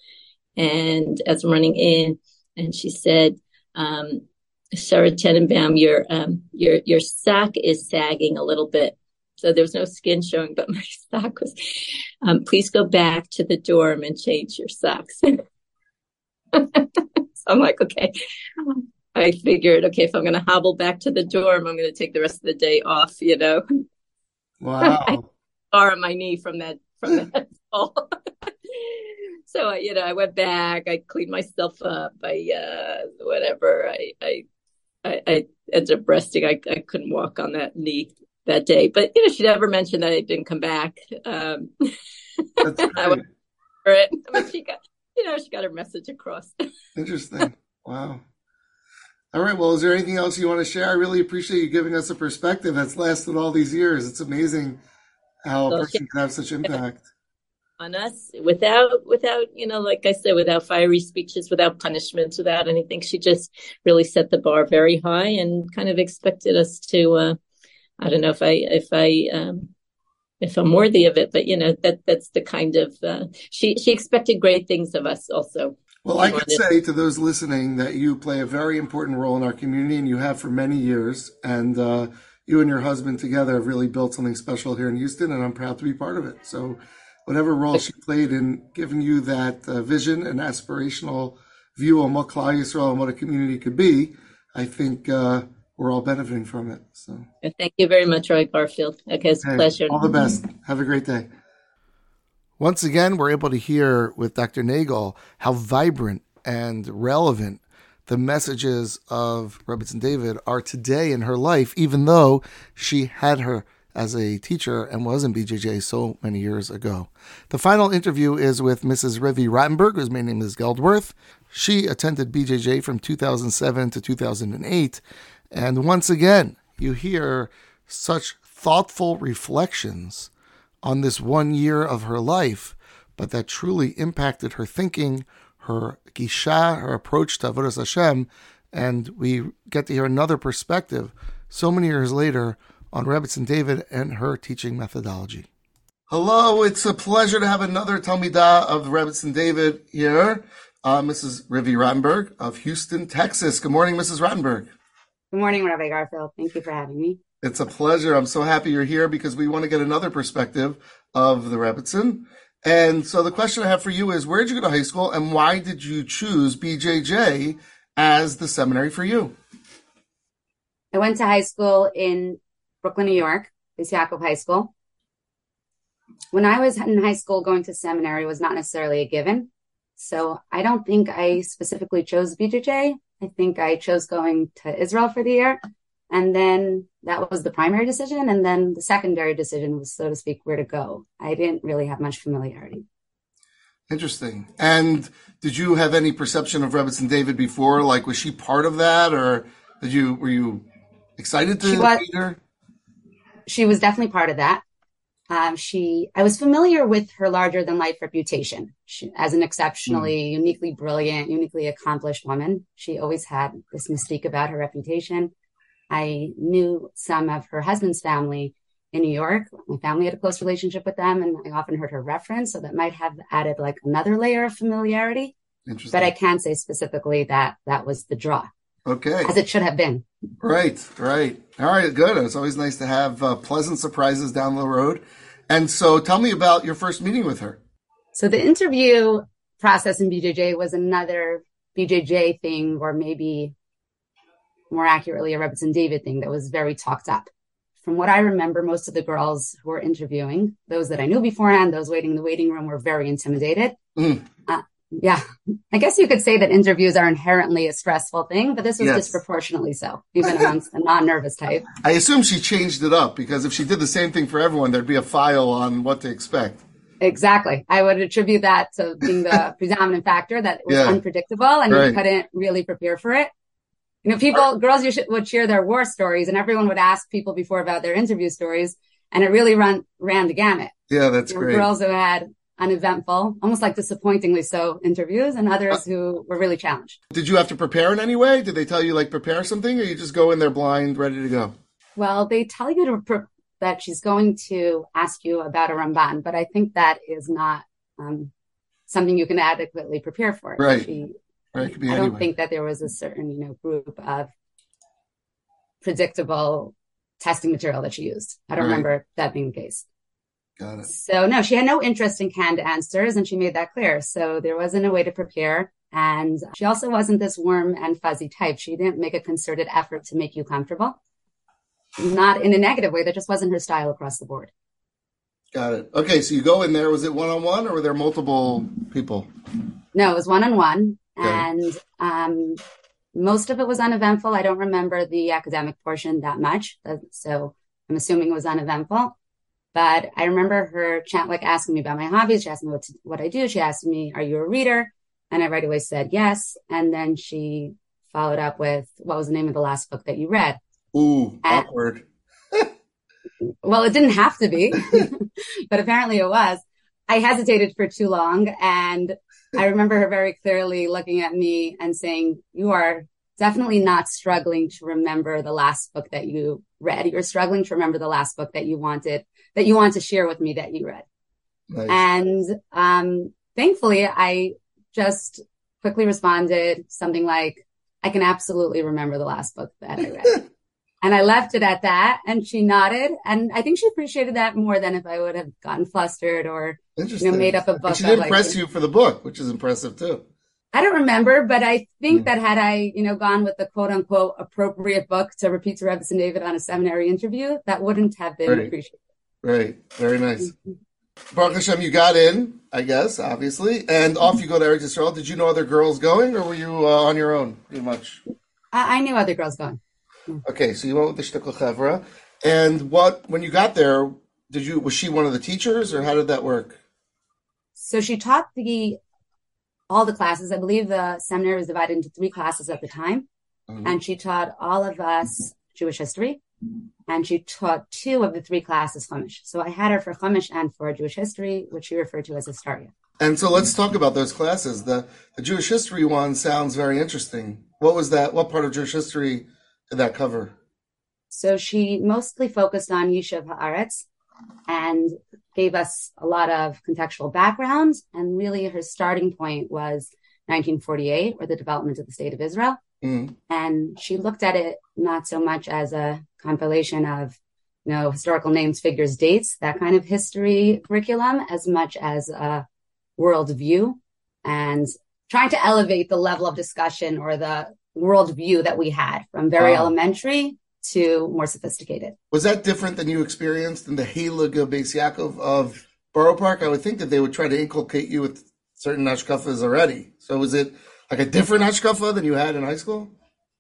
And as I'm running in, and she said, um, Sarah Tenenbaum, your, um, your, your sock is sagging a little bit. So there was no skin showing, but my sock was, um, please go back to the dorm and change your socks. So I'm like, okay. I figured, okay, if I'm going to hobble back to the dorm, I'm going to take the rest of the day off, you know. Wow. I scar on my knee from that, from that fall. So, uh, you know, I went back, I cleaned myself up, I, uh, whatever, I, I, I, I ended up resting. I, I couldn't walk on that knee that day, but, you know, she never mentioned that I didn't come back. Um, That's great. I went for it, but she got, you know, she got her message across. Interesting. Wow. All right. Well, is there anything else you want to share? I really appreciate you giving us a perspective that's lasted all these years. It's amazing how a so, person can have such impact on us without, without, you know, like I said, without fiery speeches, without punishments, without anything. She just really set the bar very high and kind of expected us to, uh, I don't know if I, if I, um, if I'm worthy of it, but you know, that, that's the kind of, uh, she, she expected great things of us also. Well, I could say to those listening that you play a very important role in our community, and you have for many years. And uh, you and your husband together have really built something special here in Houston, and I'm proud to be part of it. So whatever role she played in giving you that uh, vision and aspirational view on what Klal Yisrael and what a community could be, I think uh, we're all benefiting from it. So thank you very much, Roy Garfield. Okay, it's a pleasure. All the best. Have a great day. Once again, we're able to hear with Doctor Nagel how vibrant and relevant the messages of Rebbetzin David are today in her life, even though she had her as a teacher and was in B J J so many years ago. The final interview is with Missus Revi Rattenberg, whose main name is Geldworth. She attended B J J from two thousand seven to two thousand eight. And once again, you hear such thoughtful reflections on this one year of her life, but that truly impacted her thinking, her gisha, her approach to Avodas Hashem. And we get to hear another perspective so many years later on Rebbetzin David and her teaching methodology. Hello, it's a pleasure to have another Talmidah of Rebbetzin David here, uh, Missus Revi Rattenberg of Houston, Texas. Good morning, Missus Rattenberg. Good morning, Rabbi Garfield. Thank you for having me. It's a pleasure. I'm so happy you're here because we want to get another perspective of the Rebbetzin. And so the question I have for you is, where did you go to high school and why did you choose B J J as the seminary for you? I went to high school in Brooklyn, New York, Beis Yaakov High School. When I was in high school, going to seminary was not necessarily a given. So I don't think I specifically chose B J J. I think I chose going to Israel for the year. And then that was the primary decision. And then the secondary decision was, so to speak, where to go. I didn't really have much familiarity. Interesting. And did you have any perception of Rebbetzin David before? Like, was she part of that? Or did you, were you excited to meet her? She was definitely part of that. Um, she, I was familiar with her larger than life reputation she, as an exceptionally, mm. uniquely brilliant, uniquely accomplished woman. She always had this mystique about her reputation. I knew some of her husband's family in New York. My family had a close relationship with them, and I often heard her reference, so that might have added like another layer of familiarity. But I can't say specifically that that was the draw. Okay. As it should have been. Right, right. All right, good. It's always nice to have uh, pleasant surprises down the road. And so tell me about your first meeting with her. So the interview process in B J J was another B J J thing, or maybe more accurately, a Rebbetzin David thing that was very talked up. From what I remember, most of the girls who were interviewing, those that I knew beforehand, those waiting in the waiting room, were very intimidated. Mm. Uh, yeah, I guess you could say that interviews are inherently a stressful thing, but this was yes. disproportionately so, even amongst the non-nervous type. I assume she changed it up because if she did the same thing for everyone, there'd be a file on what to expect. Exactly. I would attribute that to being the predominant factor, that it was yeah. unpredictable and right. you couldn't really prepare for it. You know, people, girls you should, would share their war stories, and everyone would ask people before about their interview stories, and it really run, ran the gamut. Yeah, that's there great. Were girls who had uneventful, almost like disappointingly so, interviews, and others who were really challenged. Did you have to prepare in any way? Did they tell you, like, prepare something, or you just go in there blind, ready to go? Well, they tell you to pre- that she's going to ask you about a Ramban, but I think that is not um, something you can adequately prepare for. Right. She, Right, it could be I anyway. don't think that there was a certain, you know, group of predictable testing material that she used. I don't right. remember that being the case. Got it. So no, she had no interest in canned answers, and she made that clear. So there wasn't a way to prepare. And she also wasn't this warm and fuzzy type. She didn't make a concerted effort to make you comfortable. Not in a negative way. That just wasn't her style across the board. Got it. Okay, so you go in there. Was it one-on-one or were there multiple people? No, it was one-on-one. Okay. And um, most of it was uneventful. I don't remember the academic portion that much. So I'm assuming it was uneventful. But I remember her chat, like asking me about my hobbies. She asked me what, to, what I do. She asked me, are you a reader? And I right away said yes. And then she followed up with, what was the name of the last book that you read? Ooh, and, awkward. Well, it didn't have to be, but apparently it was. I hesitated for too long, and I remember her very clearly looking at me and saying, you are definitely not struggling to remember the last book that you read. You're struggling to remember the last book that you wanted, that you want to share with me that you read. Nice. And um, thankfully, I just quickly responded something like, I can absolutely remember the last book that I read. And I left it at that, and she nodded. And I think she appreciated that more than if I would have gotten flustered or, you know, made up a book. And she did impress like, you for the book, which is impressive too. I don't remember, but I think mm. that had I, you know, gone with the quote unquote appropriate book to repeat to Rebbetzin David on a seminary interview, that wouldn't have been right. appreciated. Right. Very nice. Mm-hmm. Baruch Hashem, you got in, I guess, obviously, and off you go to Eretz Yisrael. Did you know other girls going, or were you uh, on your own, pretty much? I, I knew other girls going. Okay, so you went with the Shtickle Chevra. And what, when you got there, did you, was she one of the teachers, or how did that work? So she taught the all the classes. I believe the seminary was divided into three classes at the time. Mm-hmm. And she taught all of us Jewish history. And she taught two of the three classes Chumash. So I had her for Chumash and for Jewish history, which she referred to as Historia. And so let's talk about those classes. The, the Jewish history one sounds very interesting. What was that? What part of Jewish history did that cover? So she mostly focused on Yishuv Haaretz and gave us a lot of contextual background. And really her starting point was nineteen forty-eight, or the development of the State of Israel. Mm. And she looked at it not so much as a compilation of, you know, historical names, figures, dates, that kind of history curriculum, as much as a worldview and trying to elevate the level of discussion or the worldview that we had from very wow. elementary to more sophisticated. Was that different than you experienced in the Heilige Beis Yaakov of Borough Park? I would think that they would try to inculcate you with certain hashkafas already. So was it like a different hashkafa than you had in high school?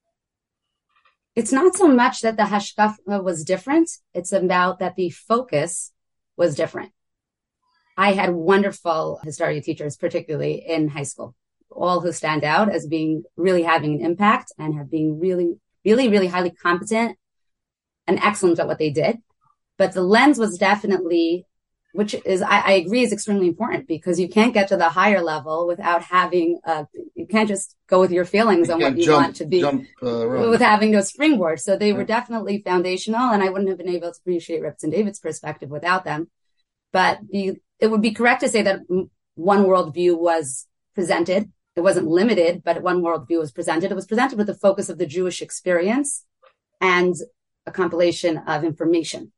It's not so much that the hashkafa was different. It's about that the focus was different. I had wonderful Historia teachers, particularly in high school, all who stand out as being really having an impact and have been really, really, really highly competent and excellent at what they did. But the lens was definitely, which is, I, I agree, is extremely important, because you can't get to the higher level without having, a, you can't just go with your feelings you on what you jump, want to be, jump, uh, with having no springboard. So they were definitely foundational, and I wouldn't have been able to appreciate Reb and David's perspective without them. But the, it would be correct to say that one worldview was presented. It wasn't limited, but one worldview was presented. It was presented with the focus of the Jewish experience and a compilation of information,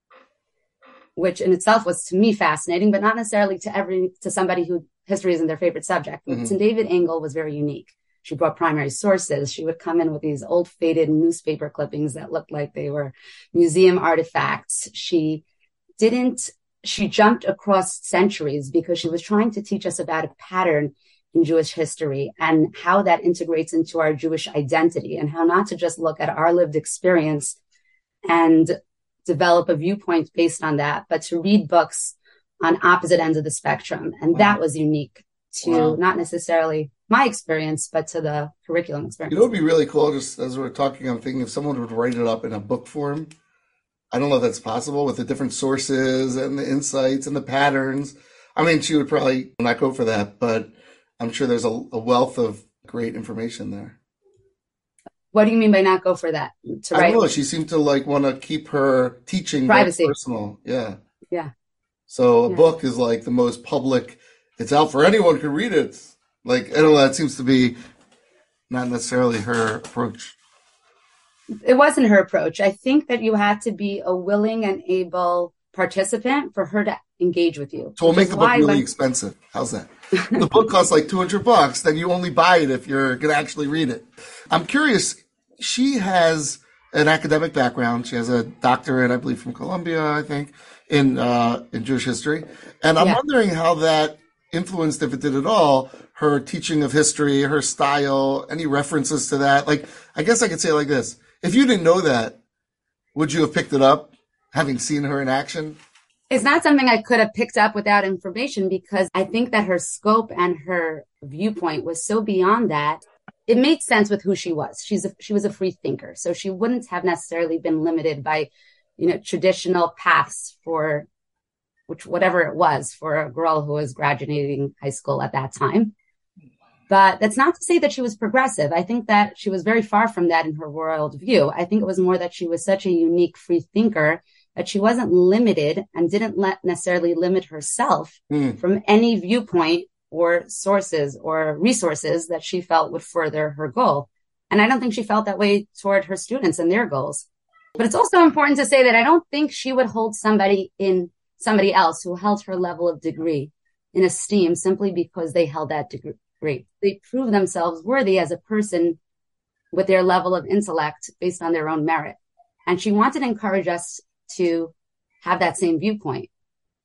which in itself was to me fascinating, but not necessarily to every, to somebody who history isn't their favorite subject. Mm-hmm. Saint David Engel was very unique. She brought primary sources. She would come in with these old faded newspaper clippings that looked like they were museum artifacts. She didn't, she jumped across centuries because she was trying to teach us about a pattern in Jewish history and how that integrates into our Jewish identity, and how not to just look at our lived experience and develop a viewpoint based on that, but to read books on opposite ends of the spectrum. And wow. that was unique to wow. not necessarily my experience, but to the curriculum experience. You know, it would be really cool, just as we're talking, I'm thinking if someone would write it up in a book form. I don't know if that's possible, with the different sources and the insights and the patterns. I mean, she would probably not go for that, but I'm sure there's a, a wealth of great information there. What do you mean by not go for that? To I write? don't know. She seemed to like want to keep her teaching privacy, personal. Yeah. Yeah. So a yeah. book is like the most public. It's out for anyone who can read it. Like, I don't know. That seems to be not necessarily her approach. It wasn't her approach. I think that you had to be a willing and able participant for her to engage with you. So we'll make the book really when... expensive. How's that? The book costs like two hundred bucks. Then you only buy it if you're going to actually read it. I'm curious. She has an academic background. She has a doctorate, I believe, from Columbia, I think, in uh, in Jewish history. And I'm yeah. wondering how that influenced, if it did at all, her teaching of history, her style, any references to that. Like, I guess I could say it like this. If you didn't know that, would you have picked it up, having seen her in action? It's not something I could have picked up without information, because I think that her scope and her viewpoint was so beyond that. It made sense with who she was. She's a, she was a free thinker. So she wouldn't have necessarily been limited by, you know, traditional paths for which, whatever it was for a girl who was graduating high school at that time. But that's not to say that she was progressive. I think that she was very far from that in her worldview. I think it was more that she was such a unique free thinker that she wasn't limited and didn't let necessarily limit herself mm. from any viewpoint or sources or resources that she felt would further her goal. And I don't think she felt that way toward her students and their goals. But it's also important to say that I don't think she would hold somebody in somebody else who held her level of degree in esteem simply because they held that degree. They prove themselves worthy as a person with their level of intellect based on their own merit. And she wanted to encourage us to have that same viewpoint.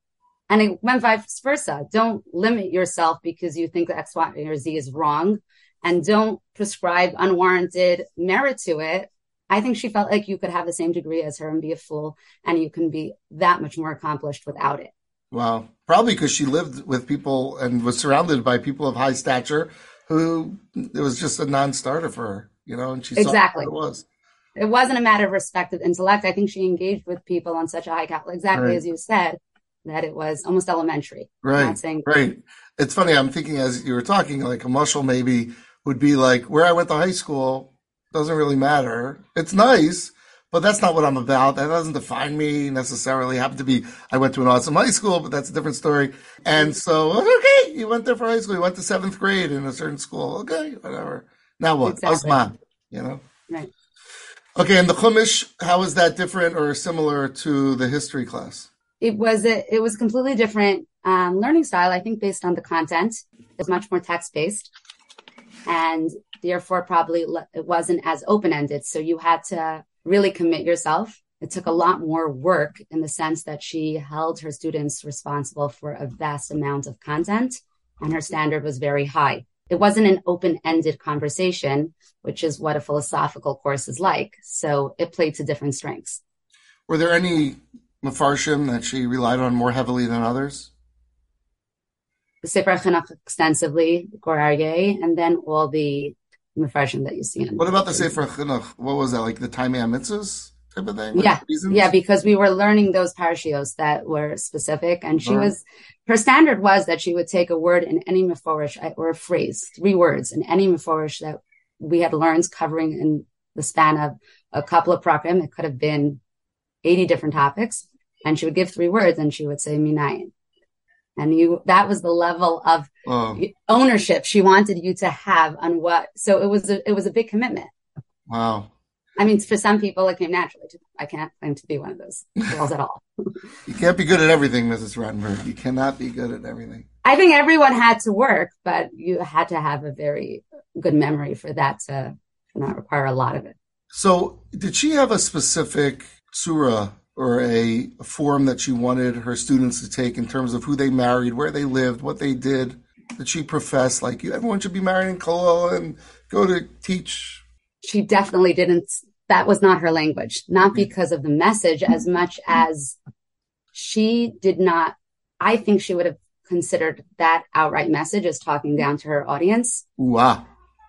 And it went vice versa. Don't limit yourself because you think X, Y, or Z is wrong. And don't prescribe unwarranted merit to it. I think she felt like you could have the same degree as her and be a fool, and you can be that much more accomplished without it. Wow. Probably because she lived with people and was surrounded by people of high stature who it was just a non-starter for her, you know, and she exactly. saw what it was. It wasn't a matter of respect of intellect. I think she engaged with people on such a high level, exactly right. as you said, that it was almost elementary. Right. Not saying- right. It's funny. I'm thinking as you were talking, like a mushal maybe would be like, where I went to high school doesn't really matter. It's nice, but that's not what I'm about. That doesn't define me necessarily. Happen to be, I went to an awesome high school, but that's a different story. And so, okay, you went there for high school. You went to seventh grade in a certain school. Okay, whatever. Now what? Exactly. Osman, you know? Right. Okay, and the Chumash, how is that different or similar to the history class? It was a, it was a completely different um, learning style, I think, based on the content. It was much more text-based. And therefore, probably it wasn't as open-ended. So you had to really commit yourself. It took a lot more work in the sense that she held her students responsible for a vast amount of content, and her standard was very high. It wasn't an open-ended conversation, which is what a philosophical course is like. So it played to different strengths. Were there any mefarshim that she relied on more heavily than others? The Sefer Chinuch extensively, Gur Aryeh, and then all the mefarshim that you see. In what about the Sefer Chinuch? What was that, like the Taimei HaMitzvos type of thing? Like yeah, reasons? yeah, because we were learning those parashios that were specific, and she right. was, her standard was that she would take a word in any meforish or a phrase, three words in any meforish that we had learned covering in the span of a couple of prakim. It could have been eighty different topics, and she would give three words, and she would say minayin. And you, that was the level of oh. ownership she wanted you to have on what, so it was a, it was a big commitment. Wow. I mean, for some people, it came naturally. To, I can't claim to be one of those girls at all. You can't be good at everything, Missus Rottenberg. You cannot be good at everything. I think everyone had to work, but you had to have a very good memory for that to not require a lot of it. So did she have a specific surah or a, a form that she wanted her students to take in terms of who they married, where they lived, what they did, that she professed, like everyone should be married in kollel and go to teach? She definitely didn't. That was not her language, not because of the message as much as she did not. I think she would have considered that outright message as talking down to her audience. Wow.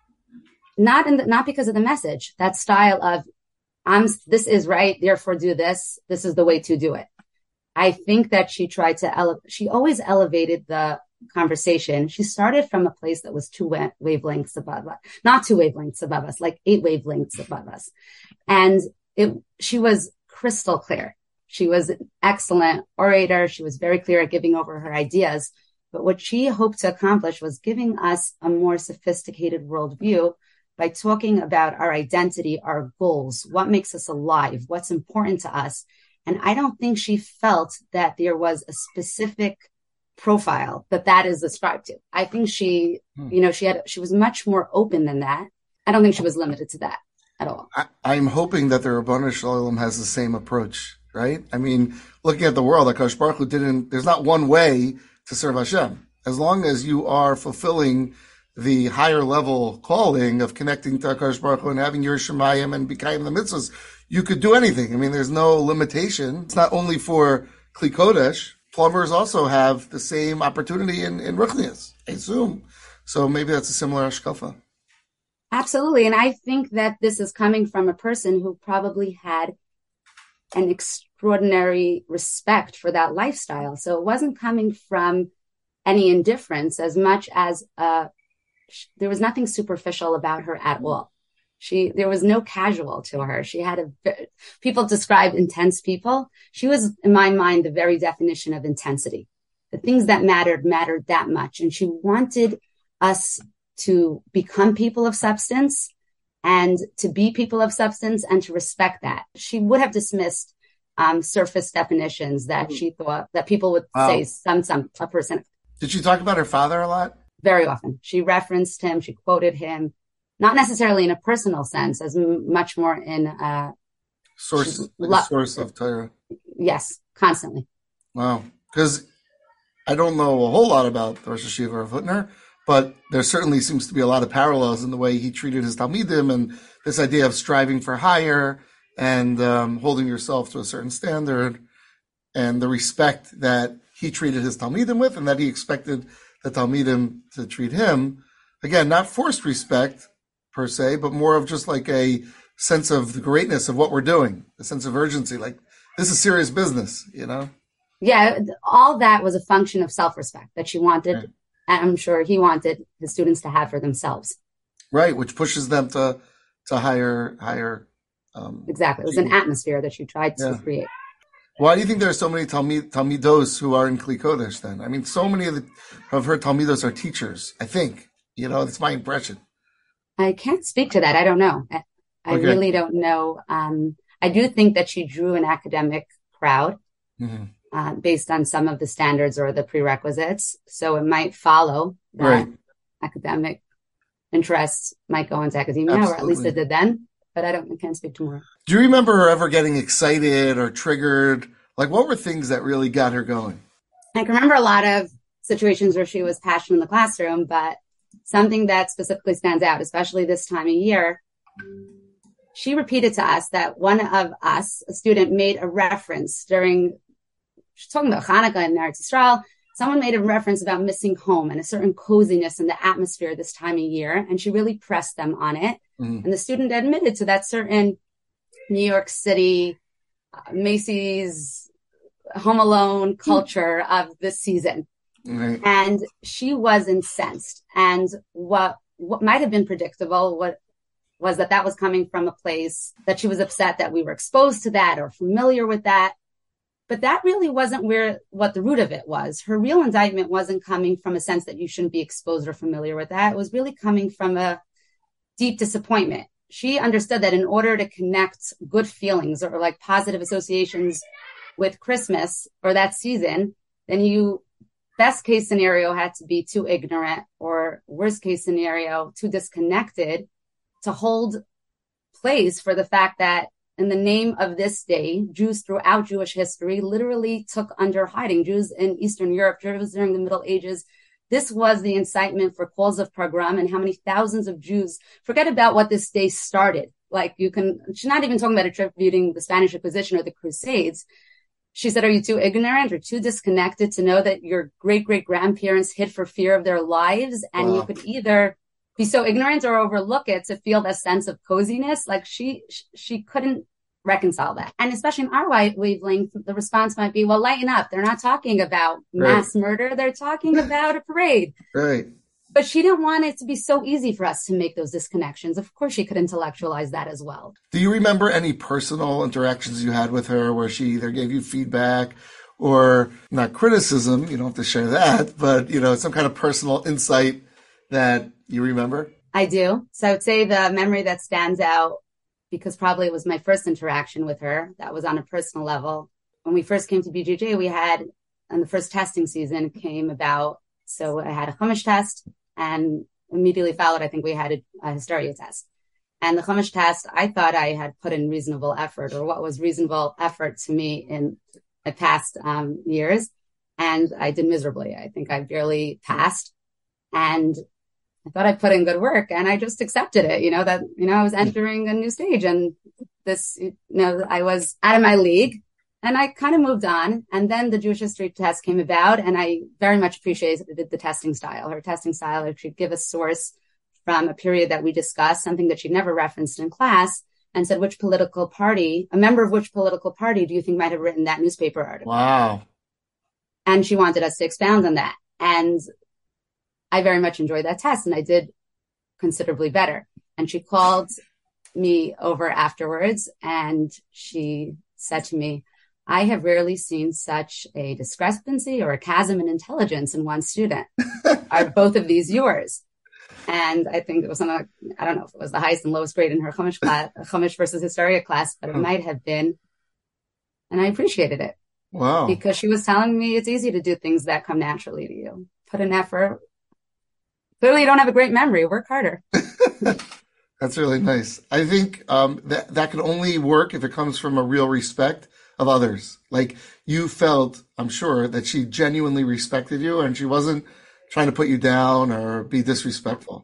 Not in the, not because of the message, that style of, I'm, this is right, therefore do this. This is the way to do it. I think that she tried to, ele- she always elevated the conversation. She started from a place that was two wa- wavelengths above us, not two wavelengths above us, like eight wavelengths above us. And it, she was crystal clear. She was an excellent orator. She was very clear at giving over her ideas. But what she hoped to accomplish was giving us a more sophisticated worldview by talking about our identity, our goals, what makes us alive, what's important to us. And I don't think she felt that there was a specific profile that that is ascribed to. I think she, hmm. you know, she had, she was much more open than that. I don't think she was limited to that at all. I, I'm hoping that the Rabbanu Shalom has the same approach, right? I mean, looking at the world, HaKadosh Baruch Hu didn't, there's not one way to serve Hashem. As long as you are fulfilling the higher level calling of connecting to HaKadosh Baruch Hu and having your Shemayim and B'kayim the mitzvahs, you could do anything. I mean, there's no limitation. It's not only for Kli Kodesh. Plumbers also have the same opportunity in, in Ruchnias, I assume. So maybe that's a similar hashkafa. Absolutely. And I think that this is coming from a person who probably had an extraordinary respect for that lifestyle. So it wasn't coming from any indifference as much as uh there was nothing superficial about her at all. She, there was no casual to her. She had a, people describe intense people. She was, in my mind, the very definition of intensity. The things that mattered, mattered that much. And she wanted us to become people of substance and to be people of substance and to respect that. She would have dismissed um, surface definitions that she thought that people would wow. say some, some, a person. Did she talk about her father a lot? Very often. She referenced him. She quoted him, not necessarily in a personal sense, as m- much more in a source, like lo- a source of Torah. Yes, constantly. Wow. Because I don't know a whole lot about the Rosh Yeshiva of Hutner, but there certainly seems to be a lot of parallels in the way he treated his Talmidim and this idea of striving for higher and um, holding yourself to a certain standard and the respect that he treated his Talmidim with and that he expected the Talmidim to treat him. Again, not forced respect per se, but more of just like a sense of the greatness of what we're doing, a sense of urgency, like this is serious business, you know? Yeah, all that was a function of self-respect that she wanted, right. and I'm sure he wanted his students to have for themselves. Right, which pushes them to to higher, higher. Um, exactly, it was an atmosphere that she tried to yeah. create. Why do you think there are so many Talmid, Talmidos who are in Kli Kodesh then? I mean, so many of, the, of her Talmidos are teachers, I think. You know, that's my impression. I can't speak to that. I don't know. I, I okay. really don't know. Um, I do think that she drew an academic crowd mm-hmm. uh, based on some of the standards or the prerequisites. So it might follow that right. academic interests might go into academia, Absolutely. Or at least it did then. But I don't I can't speak to more. Do you remember her ever getting excited or triggered? Like, what were things that really got her going? I can remember a lot of situations where she was passionate in the classroom, but something that specifically stands out, especially this time of year, she repeated to us that one of us, a student, made a reference during, she's talking about Hanukkah and Eretz Yisrael. Someone made a reference about missing home and a certain coziness in the atmosphere this time of year, and she really pressed them on it. Mm-hmm. And the student admitted to that certain New York City, uh, Macy's, Home Alone culture of this season. Mm-hmm. And she was incensed. And what what might have been predictable what was that that was coming from a place that she was upset that we were exposed to that or familiar with that. But that really wasn't where what the root of it was. Her real indictment wasn't coming from a sense that you shouldn't be exposed or familiar with that. It was really coming from a deep disappointment. She understood that in order to connect good feelings or like positive associations with Christmas or that season, then you, best case scenario had to be too ignorant or worst case scenario, too disconnected to hold place for the fact that in the name of this day, Jews throughout Jewish history literally took under hiding. Jews in Eastern Europe, Jews during the Middle Ages. This was the incitement for calls of pogrom and how many thousands of Jews, forget about what this day started. Like you can, she's not even talking about attributing the Spanish Inquisition or the Crusades. She said, are you too ignorant or too disconnected to know that your great great grandparents hid for fear of their lives? And wow. you could either be so ignorant or overlook it to feel that sense of coziness. Like she, she couldn't reconcile that. And especially in our wavelength, the response might be, well, lighten up. They're not talking about mass right. murder. They're talking about a parade. Right. But she didn't want it to be so easy for us to make those disconnections. Of course, she could intellectualize that as well. Do you remember any personal interactions you had with her where she either gave you feedback or not criticism? You don't have to share that, but, you know, some kind of personal insight that you remember? I do. So I would say the memory that stands out, because probably it was my first interaction with her, that was on a personal level. When we first came to B J J, we had, and the first testing season came about. So I had a Chumash test and immediately followed, I think we had a, a Hysteria test. And the Chumash test, I thought I had put in reasonable effort or what was reasonable effort to me in my past um, years. And I did miserably. I think I barely passed. And I thought I put in good work and I just accepted it, you know, that, you know, I was entering a new stage and this, you know, I was out of my league and I kind of moved on. And then the Jewish history test came about and I very much appreciated the testing style. Her testing style, if she'd give a source from a period that we discussed, something that she'd never referenced in class and said, which political party, a member of which political party do you think might have written that newspaper article? Wow. And she wanted us to expound on that. And I very much enjoyed that test and I did considerably better. And she called me over afterwards and she said to me, I have rarely seen such a discrepancy or a chasm in intelligence in one student. Are both of these yours? And I think it was something like, I don't know if it was the highest and lowest grade in her Chumash class, Chumash versus Hysteria class, but it oh. might have been. And I appreciated it. Wow. Because she was telling me it's easy to do things that come naturally to you. Put in effort. Clearly, you don't have a great memory. Work harder. That's really nice. I think um, that that can only work if it comes from a real respect of others. Like you felt, I'm sure, that she genuinely respected you and she wasn't trying to put you down or be disrespectful.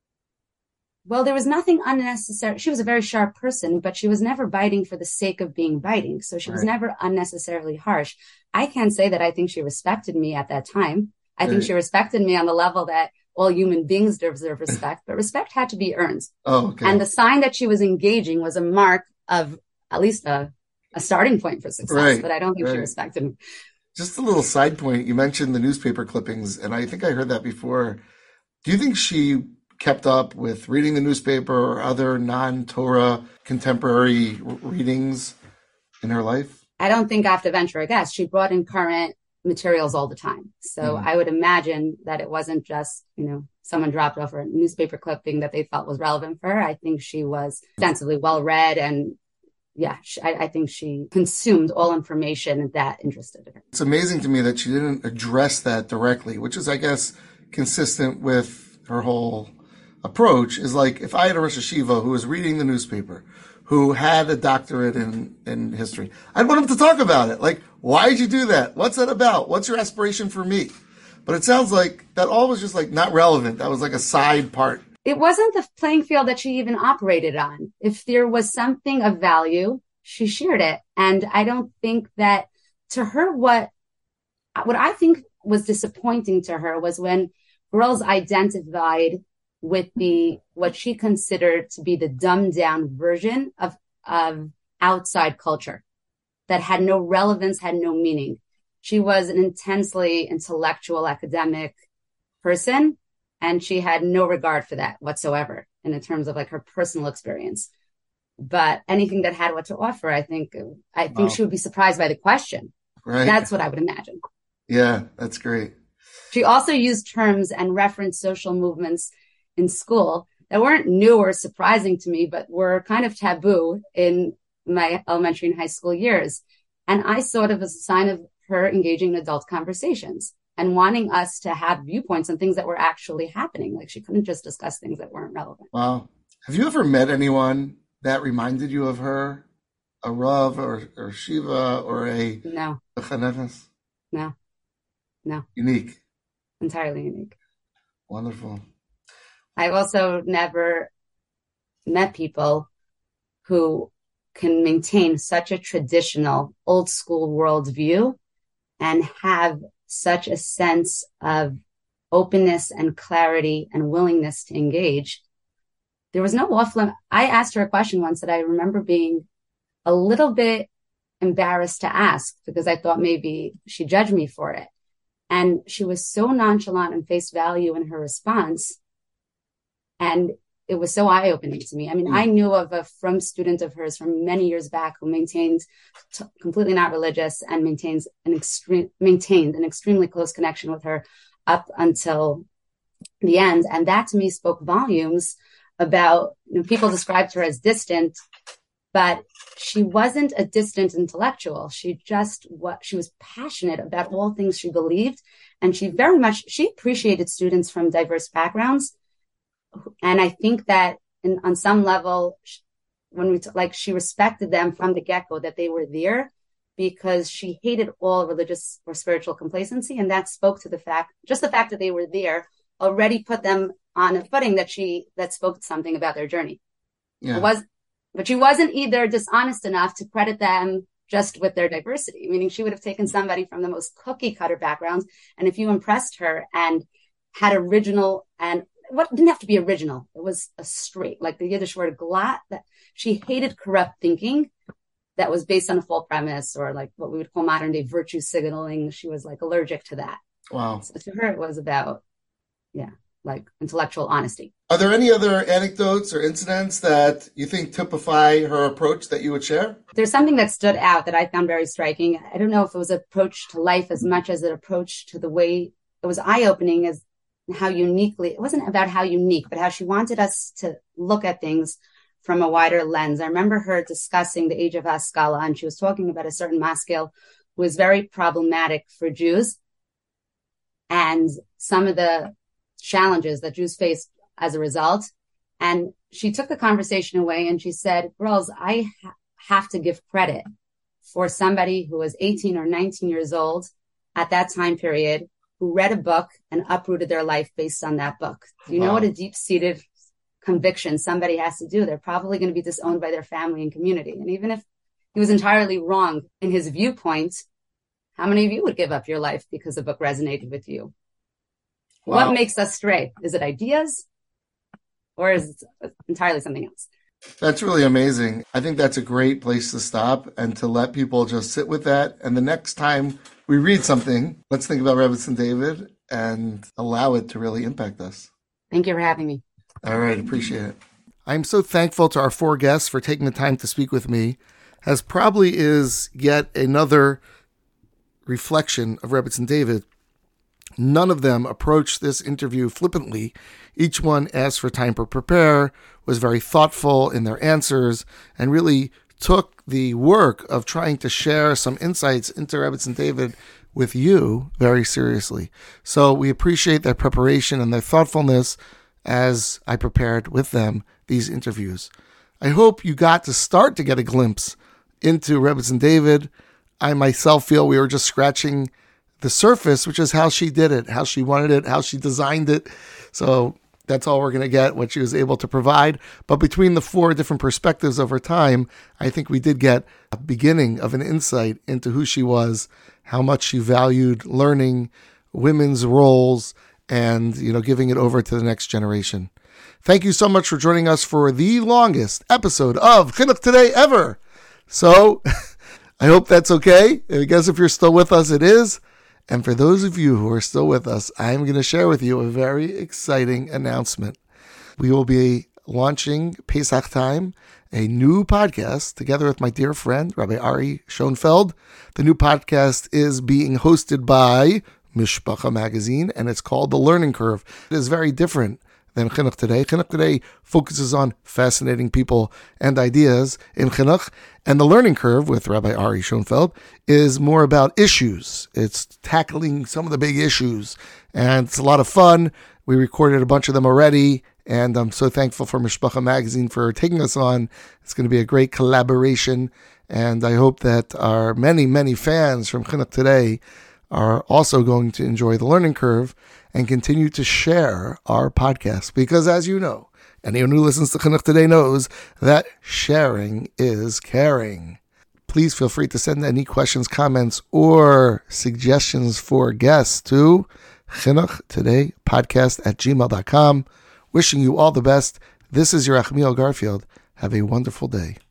Well, there was nothing unnecessary. She was a very sharp person, but she was never biting for the sake of being biting. So she was Right. never unnecessarily harsh. I can't say that I think she respected me at that time. I think Right. she respected me on the level that all human beings deserve respect, but respect had to be earned. Oh, okay. And the sign that she was engaging was a mark of at least a, a starting point for success. Right. But I don't think Right. she respected me. Just a little side point. You mentioned the newspaper clippings, and I think I heard that before. Do you think she kept up with reading the newspaper or other non-Torah contemporary r- readings in her life? I don't think I have to venture a guess. She brought in current materials all the time. So Mhm. I would imagine that it wasn't just, you know, someone dropped off a newspaper clipping that they felt was relevant for her. I think she was extensively well read, and yeah, she, I, I think she consumed all information that interested her. It's amazing to me that she didn't address that directly, which is, I guess, consistent with her whole approach. Is like, if I had a Rosh Hashiva who was reading the newspaper, who had a doctorate in, in history, I'd want him to talk about it. Like, why did you do that? What's that about? What's your aspiration for me? But it sounds like that all was just like not relevant. That was like a side part. It wasn't the playing field that she even operated on. If there was something of value, she shared it. And I don't think that to her, what, what I think was disappointing to her was when girls identified with the, what she considered to be the dumbed down version of, of outside culture that had no relevance, had no meaning. She was an intensely intellectual academic person, and she had no regard for that whatsoever in terms of like her personal experience. But anything that had what to offer, I think, I think Wow. she would be surprised by the question. Right. That's what I would imagine. Yeah, that's great. She also used terms and referenced social movements in school that weren't new or surprising to me, but were kind of taboo in my elementary and high school years. And I saw it as a sign of her engaging in adult conversations and wanting us to have viewpoints on things that were actually happening. Like she couldn't just discuss things that weren't relevant. Wow. Have you ever met anyone that reminded you of her? A Rav or, or Shiva or a, No, a Chanefes? no, no, Unique. entirely unique. Wonderful. I've also never met people who can maintain such a traditional old school worldview and have such a sense of openness and clarity and willingness to engage. There was no off limit. I asked her a question once that I remember being a little bit embarrassed to ask because I thought maybe she judged me for it. And she was so nonchalant and face value in her response. And it was so eye-opening to me. I mean, Mm. I knew of a from student of hers from many years back who maintained t- completely not religious and maintains an extreme maintained an extremely close connection with her up until the end. And that to me spoke volumes about, you know, people described her as distant, but she wasn't a distant intellectual. She just what she was passionate about all things she believed. And she very much, she appreciated students from diverse backgrounds. And I think that in, on some level, when we, t- like she respected them from the get-go, that they were there because she hated all religious or spiritual complacency. And that spoke to the fact, just the fact that they were there already put them on a footing that she, that spoke something about their journey. Yeah. It was, but she wasn't either dishonest enough to credit them just with their diversity, meaning she would have taken somebody from the most cookie cutter backgrounds. And if you impressed her and had original and what didn't have to be original. It was a straight, like the Yiddish word glatt, that she hated corrupt thinking that was based on a false premise or like what we would call modern day virtue signaling. She was like allergic to that. Wow. So to her, it was about, yeah, like intellectual honesty. Are there any other anecdotes or incidents that you think typify her approach that you would share? There's something that stood out that I found very striking. I don't know if it was an approach to life as much as an approach to the way it was eye-opening as how uniquely, it wasn't about how unique, but how she wanted us to look at things from a wider lens. I remember her discussing the age of Haskalah, and she was talking about a certain maskil who was very problematic for Jews and some of the challenges that Jews faced as a result. And she took the conversation away and she said, girls, I ha- have to give credit for somebody who was eighteen or nineteen years old at that time period, who read a book and uprooted their life based on that book? Do you wow. know what a deep-seated conviction somebody has to do? They're probably going to be disowned by their family and community. And even if he was entirely wrong in his viewpoint, how many of you would give up your life because a book resonated with you? Wow. What makes us stray? Is it ideas, or is it entirely something else? That's really amazing. I think that's a great place to stop and to let people just sit with that. And the next time we read something, let's think about Rebbetzin David and allow it to really impact us. Thank you for having me. All right. Appreciate it. I'm so thankful to our four guests for taking the time to speak with me, as probably is yet another reflection of Rebbetzin David. None of them approached this interview flippantly. Each one asked for time to prepare, was very thoughtful in their answers, and really took the work of trying to share some insights into Rebbetzin David with you very seriously. So we appreciate their preparation and their thoughtfulness as I prepared with them these interviews. I hope you got to start to get a glimpse into Rebbetzin David. I myself feel we were just scratching the surface, which is how she did it, how she wanted it, how she designed it. So that's all we're going to get, what she was able to provide. But between the four different perspectives over time, I think we did get a beginning of an insight into who she was, how much she valued learning, women's roles, and, you know, giving it over to the next generation. Thank you so much for joining us for the longest episode of Chinuch Today ever. So I hope that's okay. I guess if you're still with us, it is. And for those of you who are still with us, I'm going to share with you a very exciting announcement. We will be launching Pesach time, a new podcast together with my dear friend, Rabbi Ari Schoenfeld. The new podcast is being hosted by Mishpacha Magazine, and it's called The Learning Curve. It is very different than Chinuch Today. Chinuch Today focuses on fascinating people and ideas in Chinuch, and The Learning Curve with Rabbi Ari Schoenfeld is more about issues. It's tackling some of the big issues, and it's a lot of fun. We recorded a bunch of them already, and I'm so thankful for Mishpacha Magazine for taking us on. It's going to be a great collaboration, and I hope that our many, many fans from Chinuch Today are also going to enjoy The Learning Curve and continue to share our podcast. Because as you know, anyone who listens to Chinuch Today knows that sharing is caring. Please feel free to send any questions, comments, or suggestions for guests to chinuch today podcast at gmail dot com. Wishing you all the best. This is your Achmiel Garfield. Have a wonderful day.